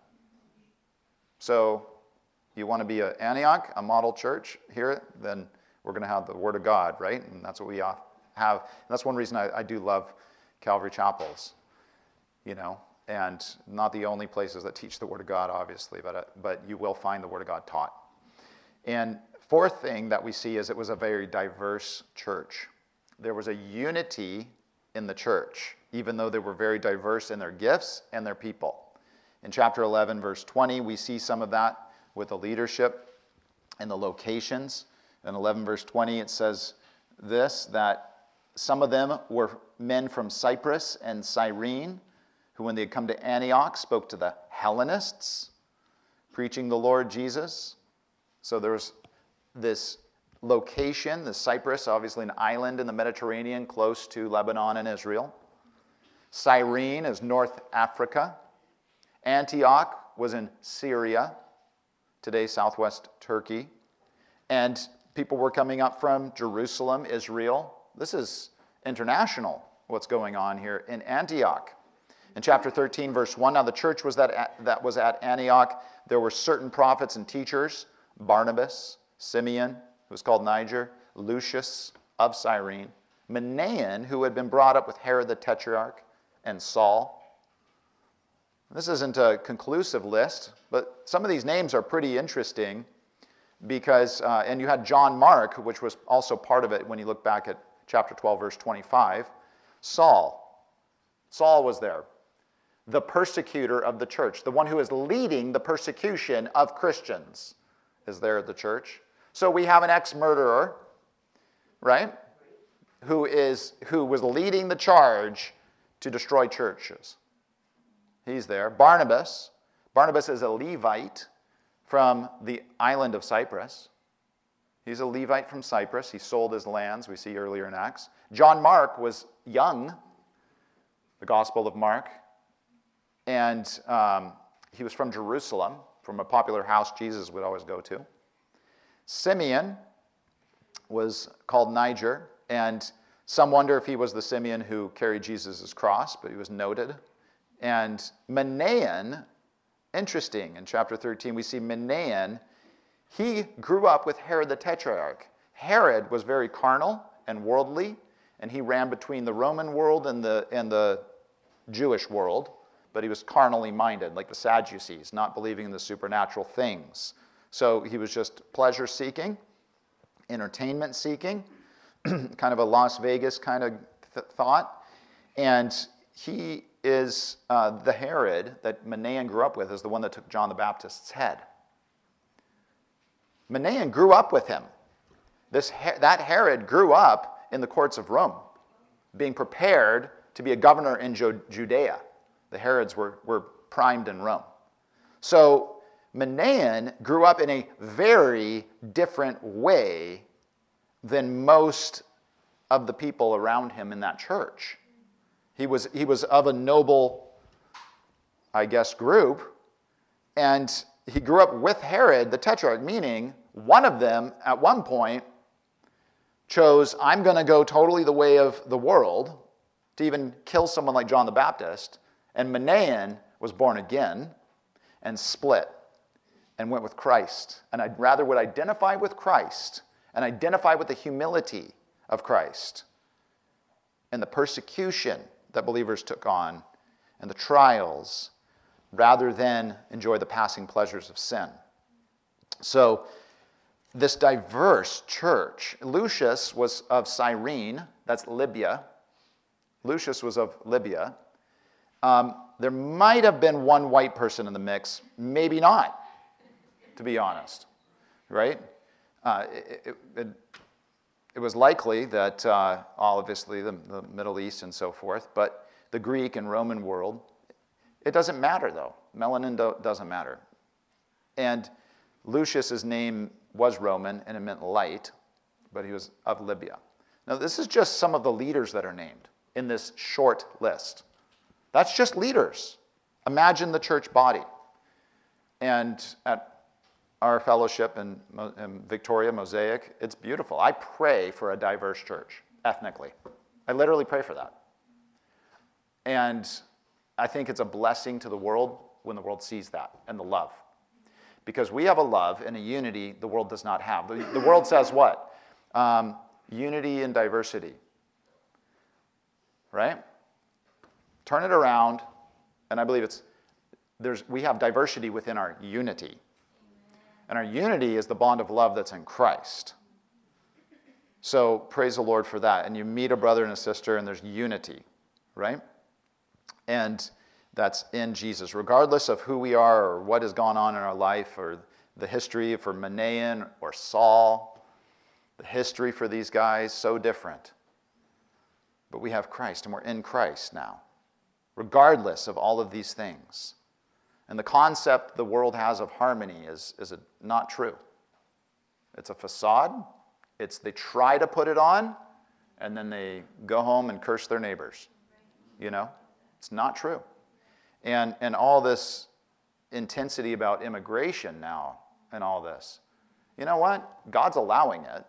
So, you want to be an Antioch, a model church here, then we're going to have the Word of God, right? And that's what we have. And that's one reason I, I do love Calvary Chapels, you know, and not the only places that teach the Word of God, obviously, but, uh, but you will find the Word of God taught. And fourth thing that we see is it was a very diverse church. There was a unity in the church, even though they were very diverse in their gifts and their people. In chapter eleven, verse twenty, we see some of that with the leadership and the locations. In eleven, verse twenty, it says this, that some of them were men from Cyprus and Cyrene, who when they had come to Antioch spoke to the Hellenists, preaching the Lord Jesus. So there was this location, the Cyprus, obviously an island in the Mediterranean close to Lebanon and Israel. Cyrene is North Africa. Antioch was in Syria, today southwest Turkey. And people were coming up from Jerusalem, Israel. This is international, what's going on here in Antioch. In chapter thirteen, verse one, now the church was that, that was at Antioch. There were certain prophets and teachers, Barnabas, Simeon, who was called Niger, Lucius of Cyrene, Manaen, who had been brought up with Herod the Tetrarch, and Saul. This isn't a conclusive list, but some of these names are pretty interesting because, uh, and you had John Mark, which was also part of it when you look back at chapter twelve, verse twenty-five. Saul. Saul was there. The persecutor of the church, the one who is leading the persecution of Christians, is there at the church. So we have an ex-murderer, right, who is who was leading the charge to destroy churches. He's there. Barnabas. Barnabas is a Levite from the island of Cyprus. He's a Levite from Cyprus. He sold his lands, we see earlier in Acts. John Mark was young, the Gospel of Mark, and um, he was from Jerusalem, from a popular house Jesus would always go to. Simeon was called Niger, and some wonder if he was the Simeon who carried Jesus' cross, but he was noted. And Manaen, interesting, in chapter thirteen, we see Manaen, he grew up with Herod the Tetrarch. Herod was very carnal and worldly, and he ran between the Roman world and the, and the Jewish world, but he was carnally minded, like the Sadducees, not believing in the supernatural things. So he was just pleasure-seeking, entertainment-seeking, kind of a Las Vegas kind of th- thought. And he is uh, the Herod that Manaen grew up with is the one that took John the Baptist's head. Manaen grew up with him. This, that Herod grew up in the courts of Rome, being prepared to be a governor in Judea. The Herods were, were primed in Rome. So Manaen grew up in a very different way than most of the people around him in that church. He was, he was of a noble, I guess, group, and he grew up with Herod, the Tetrarch, meaning one of them, at one point, chose, I'm going to go totally the way of the world, to even kill someone like John the Baptist, and Manaen was born again and split and went with Christ. And I'd rather would identify with Christ and identify with the humility of Christ and the persecution that believers took on and the trials rather than enjoy the passing pleasures of sin. So this diverse church, Lucius was of Cyrene, that's Libya. Lucius was of Libya. Um, there might have been one white person in the mix, maybe not, to be honest, right? Uh, it, it, it, it was likely that, uh, obviously, the, the Middle East and so forth, but the Greek and Roman world, it doesn't matter, though. Melanin do, doesn't matter. And Lucius's name was Roman, and it meant light, but he was of Libya. Now, this is just some of the leaders that are named in this short list. That's just leaders. Imagine the church body. And at our fellowship in, in Victoria, Mosaic, it's beautiful. I pray for a diverse church, ethnically. I literally pray for that. And I think it's a blessing to the world when the world sees that and the love. Because we have a love and a unity the world does not have. The, the world says what? Um, unity and diversity. Right? Turn it around, and I believe it's there's we have diversity within our unity. And our unity is the bond of love that's in Christ. So praise the Lord for that. And you meet a brother and a sister, and there's unity, right? And that's in Jesus. Regardless of who we are or what has gone on in our life or the history for Manaen or Saul, the history for these guys, so different. But we have Christ, and we're in Christ now, regardless of all of these things. And the concept the world has of harmony is, is a, not true. It's a facade. It's they try to put it on, and then they go home and curse their neighbors. You know? It's not true. And, and all this intensity about immigration now and all this. You know what? God's allowing it.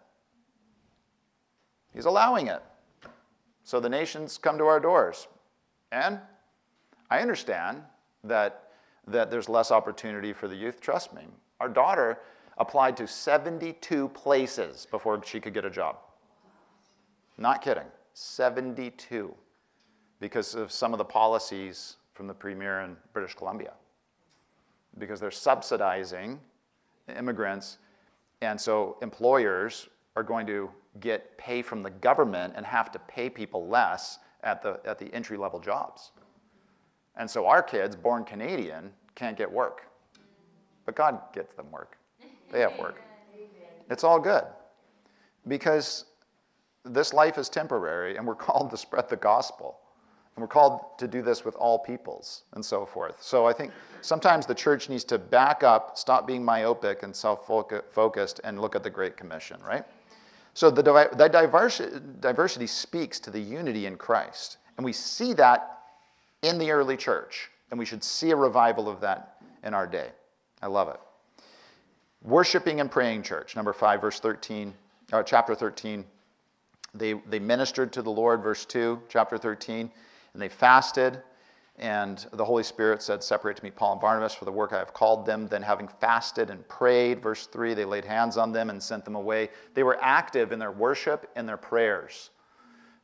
He's allowing it. So the nations come to our doors. And I understand that, that there's less opportunity for the youth. Trust me. Our daughter applied to seventy-two places before she could get a job. Not kidding. seventy-two. Because of some of the policies from the premier in British Columbia. Because they're subsidizing immigrants. And so employers are going to get pay from the government and have to pay people less at the at the entry-level jobs. And so our kids, born Canadian, can't get work. But God gets them work. They have work. It's all good. Because this life is temporary, and we're called to spread the gospel. And we're called to do this with all peoples and so forth. So I think sometimes the church needs to back up, stop being myopic and self-focused, and look at the Great Commission, right? So the, the diversity, diversity speaks to the unity in Christ. And we see that in the early church. And we should see a revival of that in our day. I love it. Worshiping and praying church, number five, verse thirteen, uh, chapter thirteen. They, they ministered to the Lord, verse two, chapter thirteen. And they fasted. And the Holy Spirit said, separate to me Paul and Barnabas for the work I have called them. Then having fasted and prayed, verse three, they laid hands on them and sent them away. They were active in their worship and their prayers,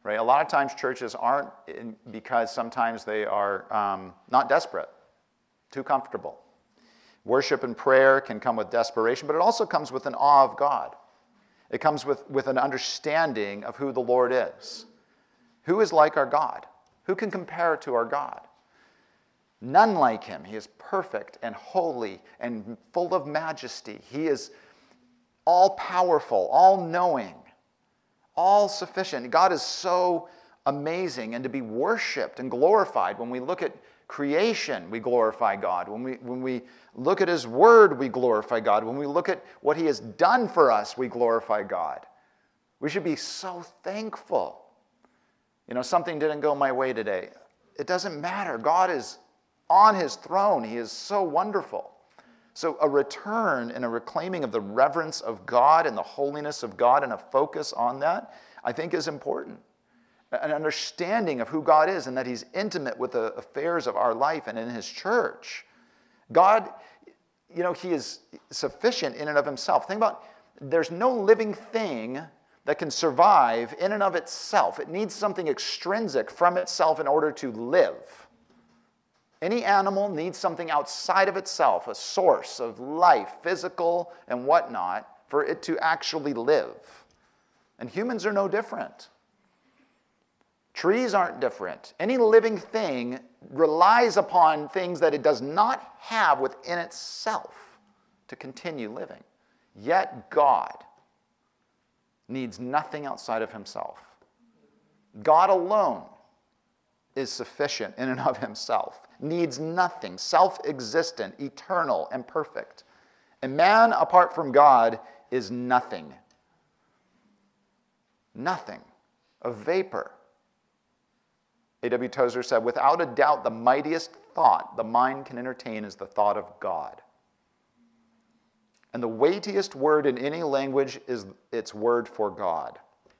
right? A lot of times churches aren't in, because sometimes they are um, not desperate, too comfortable. Worship and prayer can come with desperation, but it also comes with an awe of God. It comes with, with an understanding of who the Lord is. Who is like our God? Who can compare to our God? None like him. He is perfect and holy and full of majesty. He is all-powerful, all-knowing, all-sufficient. God is so amazing, and to be worshipped and glorified. When we look at creation, we glorify God. When we, when we look at his word, we glorify God. When we look at what he has done for us, we glorify God. We should be so thankful. You know, something didn't go my way today. It doesn't matter. God is on his throne. He is so wonderful. So a return and a reclaiming of the reverence of God and the holiness of God and a focus on that, I think is important. An understanding of who God is and that he's intimate with the affairs of our life and in his church. God, you know, he is sufficient in and of himself. Think about, there's no living thing that can survive in and of itself. It needs something extrinsic from itself in order to live. Any animal needs something outside of itself, a source of life, physical and whatnot, for it to actually live. And humans are no different. Trees aren't different. Any living thing relies upon things that it does not have within itself to continue living. Yet God needs nothing outside of himself. God alone is sufficient in and of himself, needs nothing, self-existent, eternal, and perfect. And man, apart from God, is nothing. Nothing. A vapor. A W Tozer said, without a doubt, the mightiest thought the mind can entertain is the thought of God. And the weightiest word in any language is its word for God.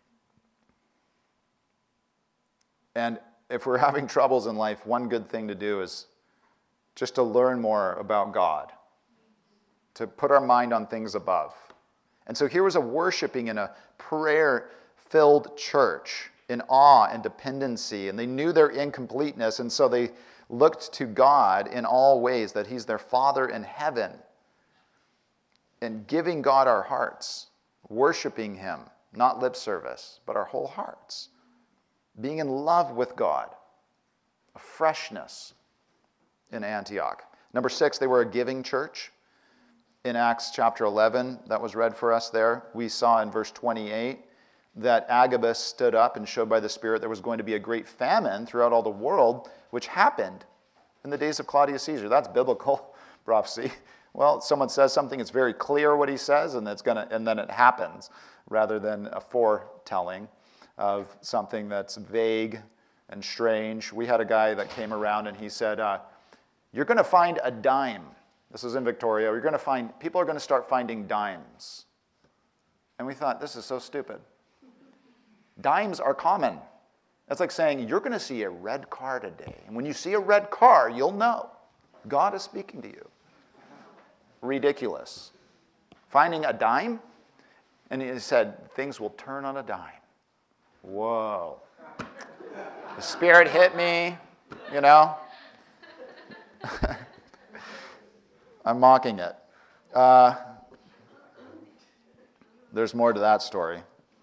And if we're having troubles in life, one good thing to do is just to learn more about God, to put our mind on things above. And so here was a worshiping in a prayer-filled church in awe and dependency, and they knew their incompleteness, and so they looked to God in all ways, that he's their Father in heaven, and giving God our hearts, worshiping him, not lip service, but our whole hearts. Being in love with God, a freshness in Antioch. Number six, they were a giving church. In Acts chapter eleven, that was read for us there, we saw in verse twenty-eight that Agabus stood up and showed by the Spirit there was going to be a great famine throughout all the world, which happened in the days of Claudius Caesar. That's biblical prophecy. Well, someone says something, it's very clear what he says, and it's gonna, and then it happens, rather than a foretelling of something that's vague and strange. We had a guy that came around and he said, uh, you're going to find a dime. This was in Victoria. You're going to find, people are going to start finding dimes. And we thought, this is so stupid. Dimes are common. That's like saying, you're going to see a red car today. And when you see a red car, you'll know God is speaking to you. Ridiculous. Finding a dime? And he said, things will turn on a dime. Whoa. The Spirit hit me, you know. I'm mocking it. Uh, there's more to that story.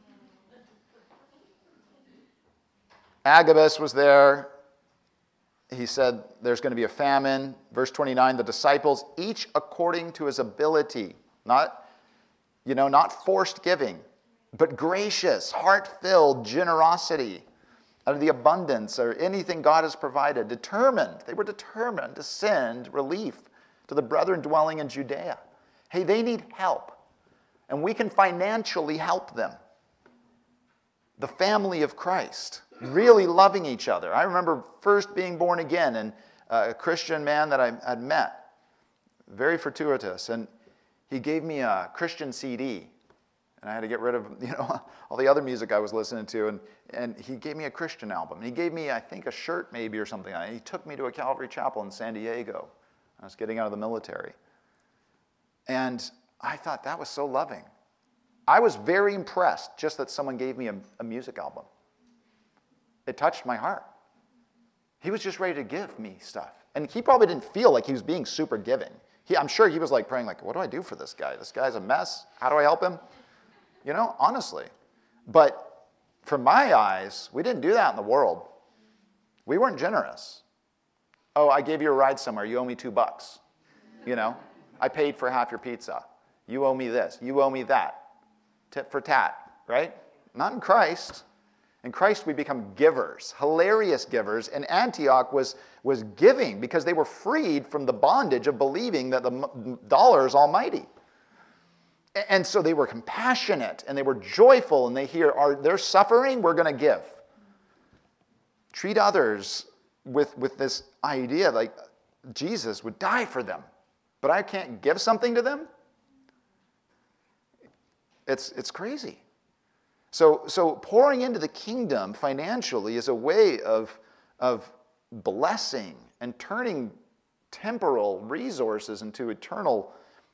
Agabus was there. He said there's going to be a famine. Verse twenty-nine, the disciples, each according to his ability, not, you know, not forced giving, but gracious, heart-filled generosity out of the abundance or anything God has provided. Determined, they were determined to send relief to the brethren dwelling in Judea. Hey, they need help, and we can financially help them. The family of Christ, really loving each other. I remember first being born again, and a Christian man that I had met, very fortuitous, and he gave me a Christian C D. And I had to get rid of, you know, all the other music I was listening to. And, and he gave me a Christian album. And he gave me, I think, a shirt maybe or something. And he took me to a Calvary Chapel in San Diego. I was getting out of the military. And I thought that was so loving. I was very impressed just that someone gave me a, a music album. it touched my heart. He was just ready to give me stuff. And he probably didn't feel like he was being super giving. He, I'm sure he was like praying, like, what do I do for this guy? This guy's a mess. How do I help him? You know, honestly. But from my eyes, we didn't do that in the world. We weren't generous. Oh, I gave you a ride somewhere. You owe me two bucks. You know, I paid for half your pizza. You owe me this. You owe me that. Tit for tat, right? Not in Christ. In Christ, we become givers, hilarious givers. And Antioch was, was giving because they were freed from the bondage of believing that the dollar is almighty. And so they were compassionate and they were joyful, and they hear, are they're suffering, we're going to give. Treat others with, with this idea like Jesus would die for them, but I can't give something to them? It's, it's crazy. So, so pouring into the kingdom financially is a way of, of blessing and turning temporal resources into eternal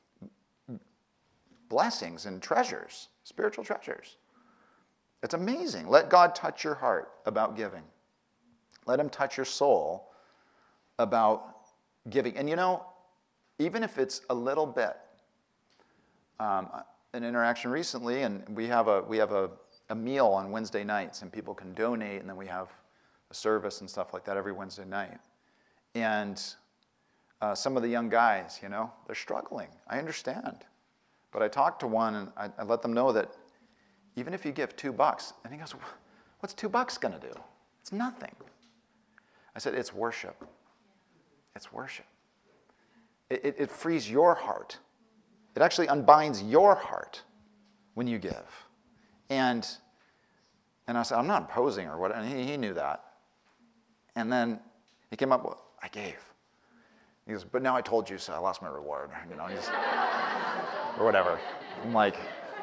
blessings and treasures, spiritual treasures. It's amazing. Let God touch your heart about giving. Let him touch your soul about giving. And you know, even if it's a little bit, um, an interaction recently, and we have a we have a a meal on Wednesday nights, and people can donate, and then we have a service and stuff like that every Wednesday night. And uh, some of the young guys, you know, they're struggling. I understand. But I talked to one, and I, I let them know that even if you give two bucks, and he goes, what's two bucks going to do? It's nothing. I said, it's worship. It's worship. It, it, it frees your heart. It actually unbinds your heart when you give. And and I said, I'm not imposing or what, and he, he knew that. And then he came up with, I gave. He goes, but now I told you, so I lost my reward. You know, he's, or whatever. I'm like,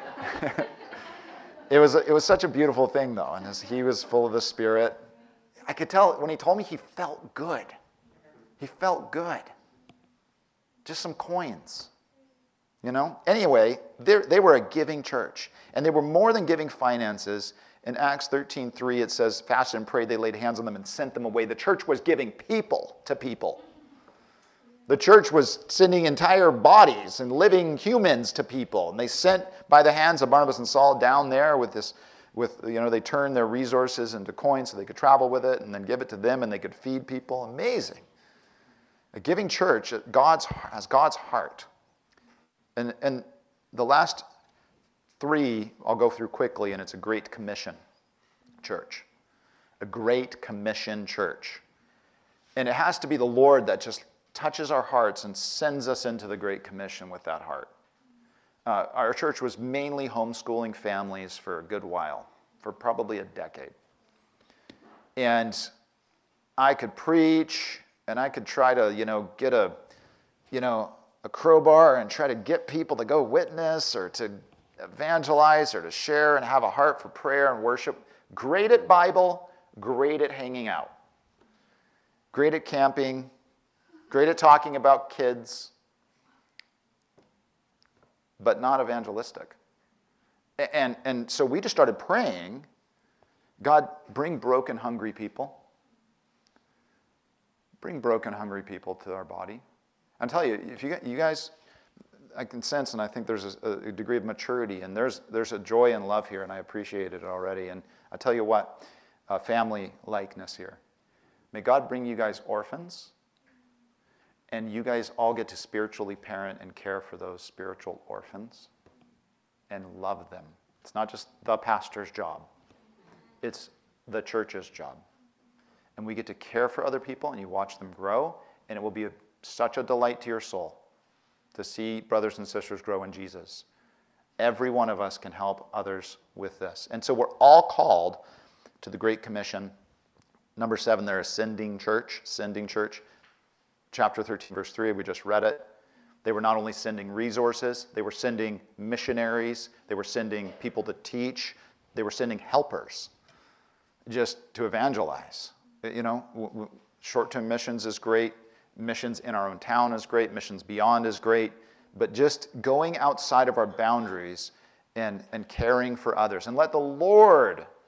it was it was such a beautiful thing though, and as he was full of the Spirit. I could tell when he told me he felt good. He felt good. Just some coins. You know? Anyway, they were a giving church. And they were more than giving finances. In Acts thirteen three, it says, fasted and prayed, they laid hands on them and sent them away. The church was giving people to people. The church was sending entire bodies and living humans to people. And they sent by the hands of Barnabas and Saul down there with this, with, you know, they turned their resources into coins so they could travel with it and then give it to them and they could feed people. Amazing. A giving church God's, has God's heart. And, and the last three I'll go through quickly, and it's a Great Commission church. A Great Commission church. And it has to be the Lord that just touches our hearts and sends us into the Great Commission with that heart. Uh, our church was mainly homeschooling families for a good while, for probably a decade. And I could preach, and I could try to, you know, get a, you know, a crowbar and try to get people to go witness or to evangelize or to share and have a heart for prayer and worship. Great at Bible, great at hanging out. Great at camping, great at talking about kids, but not evangelistic. And, and so we just started praying, God, bring broken, hungry people. Bring broken, hungry people to our body. I'll tell you, if you, you guys, I can sense, and I think there's a, a degree of maturity, and there's there's a joy and love here, and I appreciate it already. And I'll tell you what, uh, family likeness here. May God bring you guys orphans, and you guys all get to spiritually parent and care for those spiritual orphans and love them. It's not just the pastor's job. It's the church's job. And we get to care for other people, and you watch them grow, and it will be a such a delight to your soul to see brothers and sisters grow in Jesus. Every one of us can help others with this. And so we're all called to the Great Commission. Number seven, they're a sending church, sending church. Chapter thirteen, verse three, we just read it. They were not only sending resources, they were sending missionaries, they were sending people to teach, they were sending helpers just to evangelize. You know, short-term missions is great. Missions in our own town is great. Missions beyond is great. But just going outside of our boundaries and, and caring for others. And let the Lord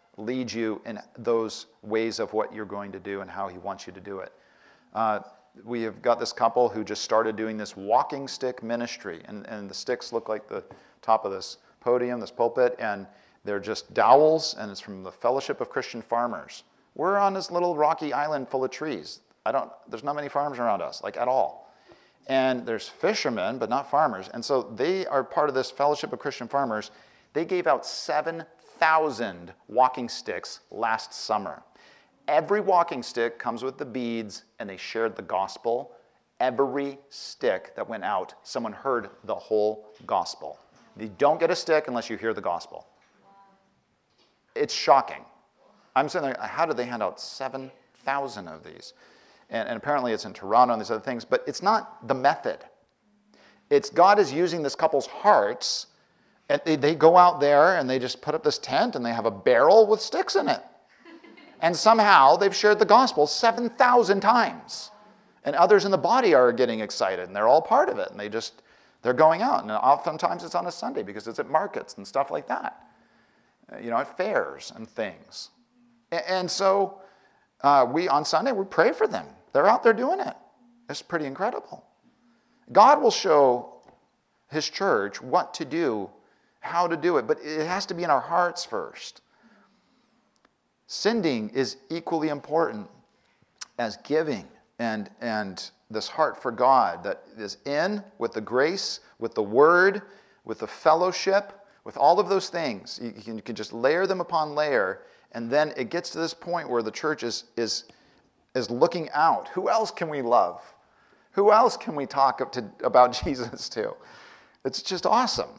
lead you in those ways of what you're going to do and how he wants you to do it. Uh, we have got this couple who just started doing this walking stick ministry, and, and the sticks look like the top of this podium, this pulpit, and they're just dowels, and it's from the Fellowship of Christian Farmers. We're on this little rocky island full of trees. I don't, there's not many farms around us, like at all. And there's fishermen, but not farmers. And so they are part of this Fellowship of Christian Farmers. They gave out seven thousand walking sticks last summer. Every walking stick comes with the beads, and they shared the gospel. Every stick that went out, someone heard the whole gospel. You don't get a stick unless you hear the gospel. It's shocking. I'm sitting there, how did they hand out seven thousand of these? And, and apparently it's in Toronto and these other things, but it's not the method. It's God is using this couple's hearts, and they, they go out there and they just put up this tent and they have a barrel with sticks in it. And somehow they've shared the gospel seven thousand times. And others in the body are getting excited, and they're all part of it. And they just, they're going out. And oftentimes it's on a Sunday because it's at markets and stuff like that. You know, at fairs and things. And so uh, we, on Sunday, we pray for them. They're out there doing it. It's pretty incredible. God will show his church what to do, how to do it, but it has to be in our hearts first. Sending is equally important as giving and, and this heart for God that is in with the grace, with the word, with the fellowship, with all of those things. You can, you can just layer them upon layer, and then it gets to this point where the church is, is, is looking out. Who else can we love? Who else can we talk to, about Jesus to? It's just awesome.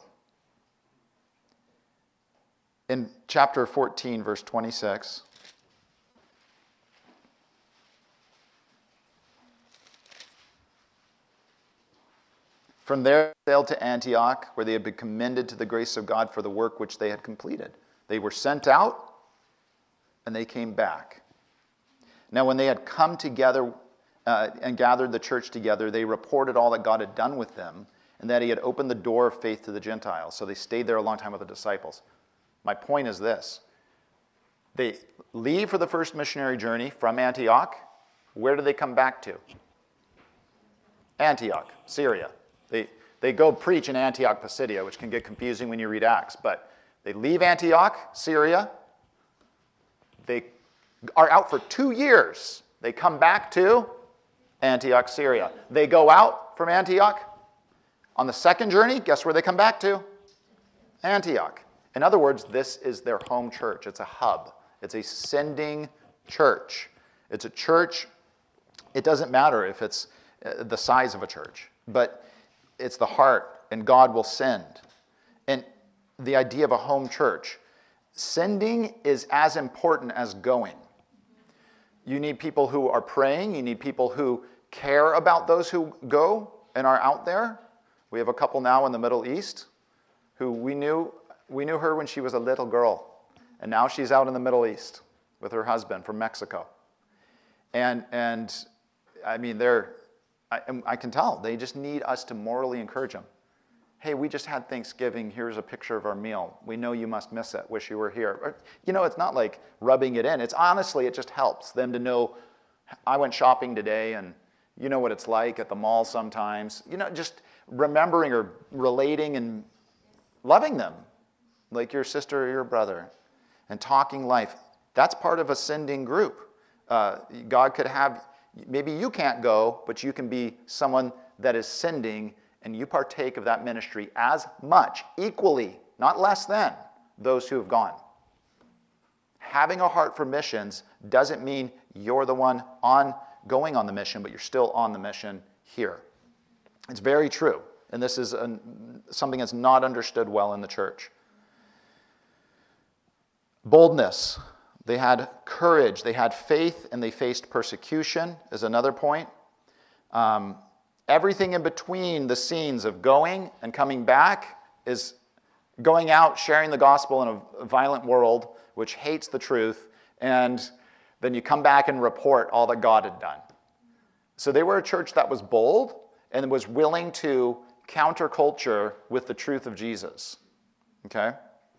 In chapter fourteen, verse twenty-six, from there they sailed to Antioch, where they had been commended to the grace of God for the work which they had completed. They were sent out, and they came back. Now when they had come together uh, and gathered the church together, they reported all that God had done with them, and that he had opened the door of faith to the Gentiles. So they stayed there a long time with the disciples. My point is this. They leave for the first missionary journey from Antioch. Where do they come back to? Antioch, Syria. They, they go preach in Antioch Pisidia, which can get confusing when you read Acts. But they leave Antioch, Syria. They are out for two years. They come back to Antioch, Syria. They go out from Antioch. On the second journey, guess where they come back to? Antioch. In other words, this is their home church. It's a hub. It's a sending church. It's a church. It doesn't matter if it's the size of a church, but it's the heart, and God will send. And the idea of a home church, sending is as important as going. You need people who are praying. You need people who care about those who go and are out there. We have a couple now in the Middle East who we knew we knew her when she was a little girl, and now she's out in the Middle East with her husband from Mexico. And and I mean, they're I, I can tell they just need us to morally encourage them. Hey, we just had Thanksgiving. Here's a picture of our meal. We know you must miss it. Wish you were here. Or, you know, it's not like rubbing it in. It's honestly, it just helps them to know. I went shopping today, and you know what it's like at the mall sometimes. You know, just remembering or relating and loving them like your sister or your brother and talking life. That's part of a sending group. Uh, God could have, maybe you can't go, but you can be someone that is sending, and you partake of that ministry as much, equally, not less than, those who have gone. Having a heart for missions doesn't mean you're the one on going on the mission, but you're still on the mission here. It's very true, and this is a, something that's not understood well in the church. Boldness. They had courage. They had faith, and they faced persecution is another point. Um, everything in between the scenes of going and coming back is going out, sharing the gospel in a violent world which hates the truth, and then you come back and report all that God had done. So they were a church that was bold and was willing to counter culture with the truth of Jesus. Okay?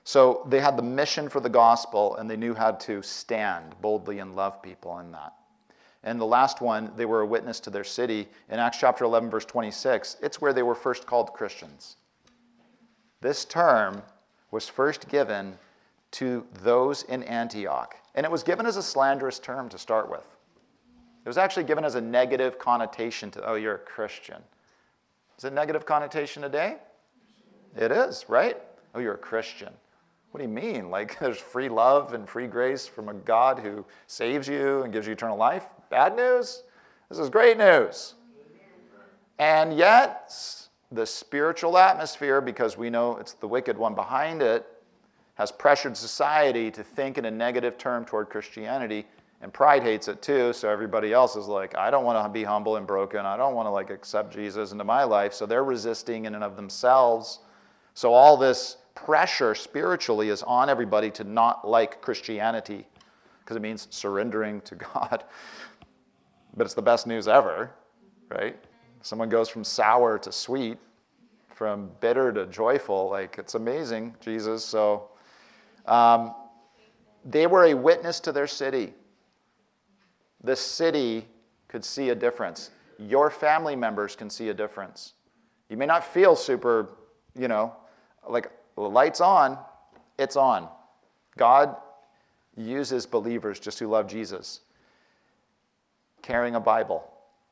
So they had the mission for the gospel, and they knew how to stand boldly and love people in that. And the last one, they were a witness to their city. In Acts chapter eleven, verse twenty-six, it's where they were first called Christians. This term was first given to those in Antioch. And it was given as a slanderous term to start with. It was actually given as a negative connotation to, oh, you're a Christian. Is it a negative connotation today? It is, right? Oh, you're a Christian. What do you mean? Like there's free love and free grace from a God who saves you and gives you eternal life? Bad news? This is great news. And yet, the spiritual atmosphere, because we know it's the wicked one behind it, has pressured society to think in a negative term toward Christianity. And pride hates it too, so everybody else is like, I don't want to be humble and broken. I don't want to like accept Jesus into my life. So they're resisting in and of themselves. So all this pressure spiritually is on everybody to not like Christianity because it means surrendering to God. But it's the best news ever, right? Someone goes from sour to sweet, from bitter to joyful. Like, it's amazing, Jesus. So um, they were a witness to their city. The city could see a difference. Your family members can see a difference. You may not feel super, you know, like the light's on, it's on. God uses believers just who love Jesus. Carrying a Bible.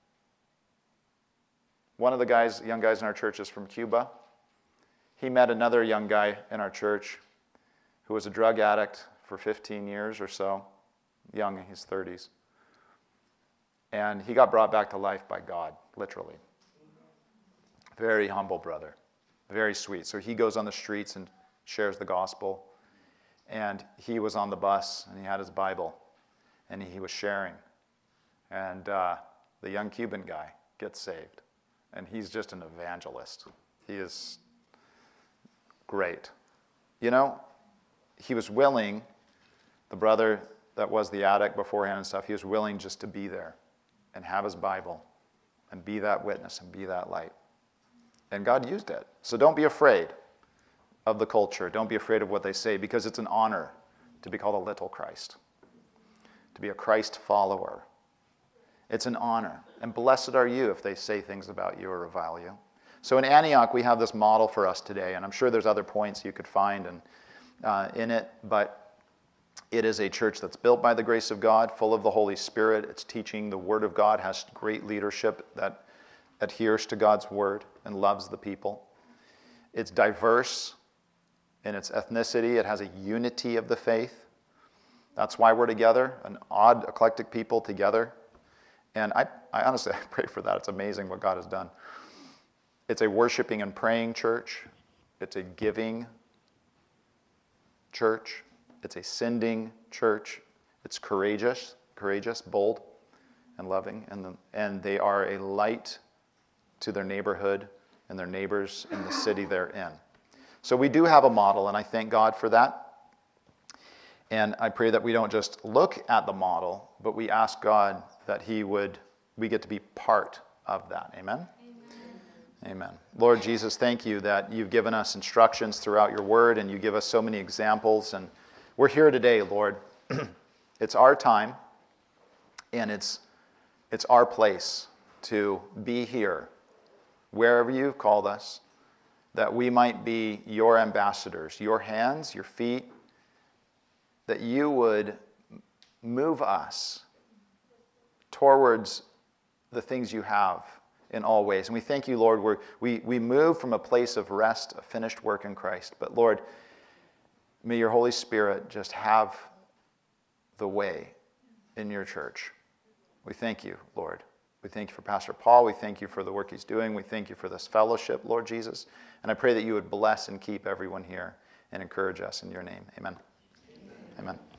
One of the guys, young guys in our church is from Cuba. He met another young guy in our church who was a drug addict for fifteen years or so, young in his thirties. And he got brought back to life by God, literally. Very humble brother, very sweet. So he goes on the streets and shares the gospel. And he was on the bus, and he had his Bible, and he was sharing. And uh, the young Cuban guy gets saved. And he's just an evangelist. He is great. You know, he was willing, the brother that was the addict beforehand and stuff, he was willing just to be there and have his Bible and be that witness and be that light. And God used it. So don't be afraid of the culture. Don't be afraid of what they say, because it's an honor to be called a little Christ, to be a Christ follower. It's an honor. And blessed are you if they say things about you or revile you. So in Antioch, we have this model for us today, and I'm sure there's other points you could find in, uh, in it, but it is a church that's built by the grace of God, full of the Holy Spirit. It's teaching the Word of God, has great leadership that adheres to God's Word and loves the people. It's diverse in its ethnicity. It has a unity of the faith. That's why we're together, an odd, eclectic people together. And I, I honestly I pray for that. It's amazing what God has done. It's a worshiping and praying church. It's a giving church. It's a sending church. It's courageous, courageous, bold, and loving. And, the, and they are a light to their neighborhood and their neighbors in the city they're in. So we do have a model, and I thank God for that. And I pray that we don't just look at the model, but we ask God that he would, we get to be part of that. Amen? Amen. Amen. Lord Jesus, thank you that you've given us instructions throughout your word, and you give us so many examples. And we're here today, Lord. It's our time, and it's, it's our place to be here, wherever you've called us, that we might be your ambassadors, your hands, your feet, that you would move us towards the things you have in all ways. And we thank you, Lord, we're, we, we move from a place of rest, a finished work in Christ. But Lord, may your Holy Spirit just have the way in your church. We thank you, Lord. We thank you for Pastor Paul. We thank you for the work he's doing. We thank you for this fellowship, Lord Jesus. And I pray that you would bless and keep everyone here and encourage us in your name. Amen. Amen. Amen.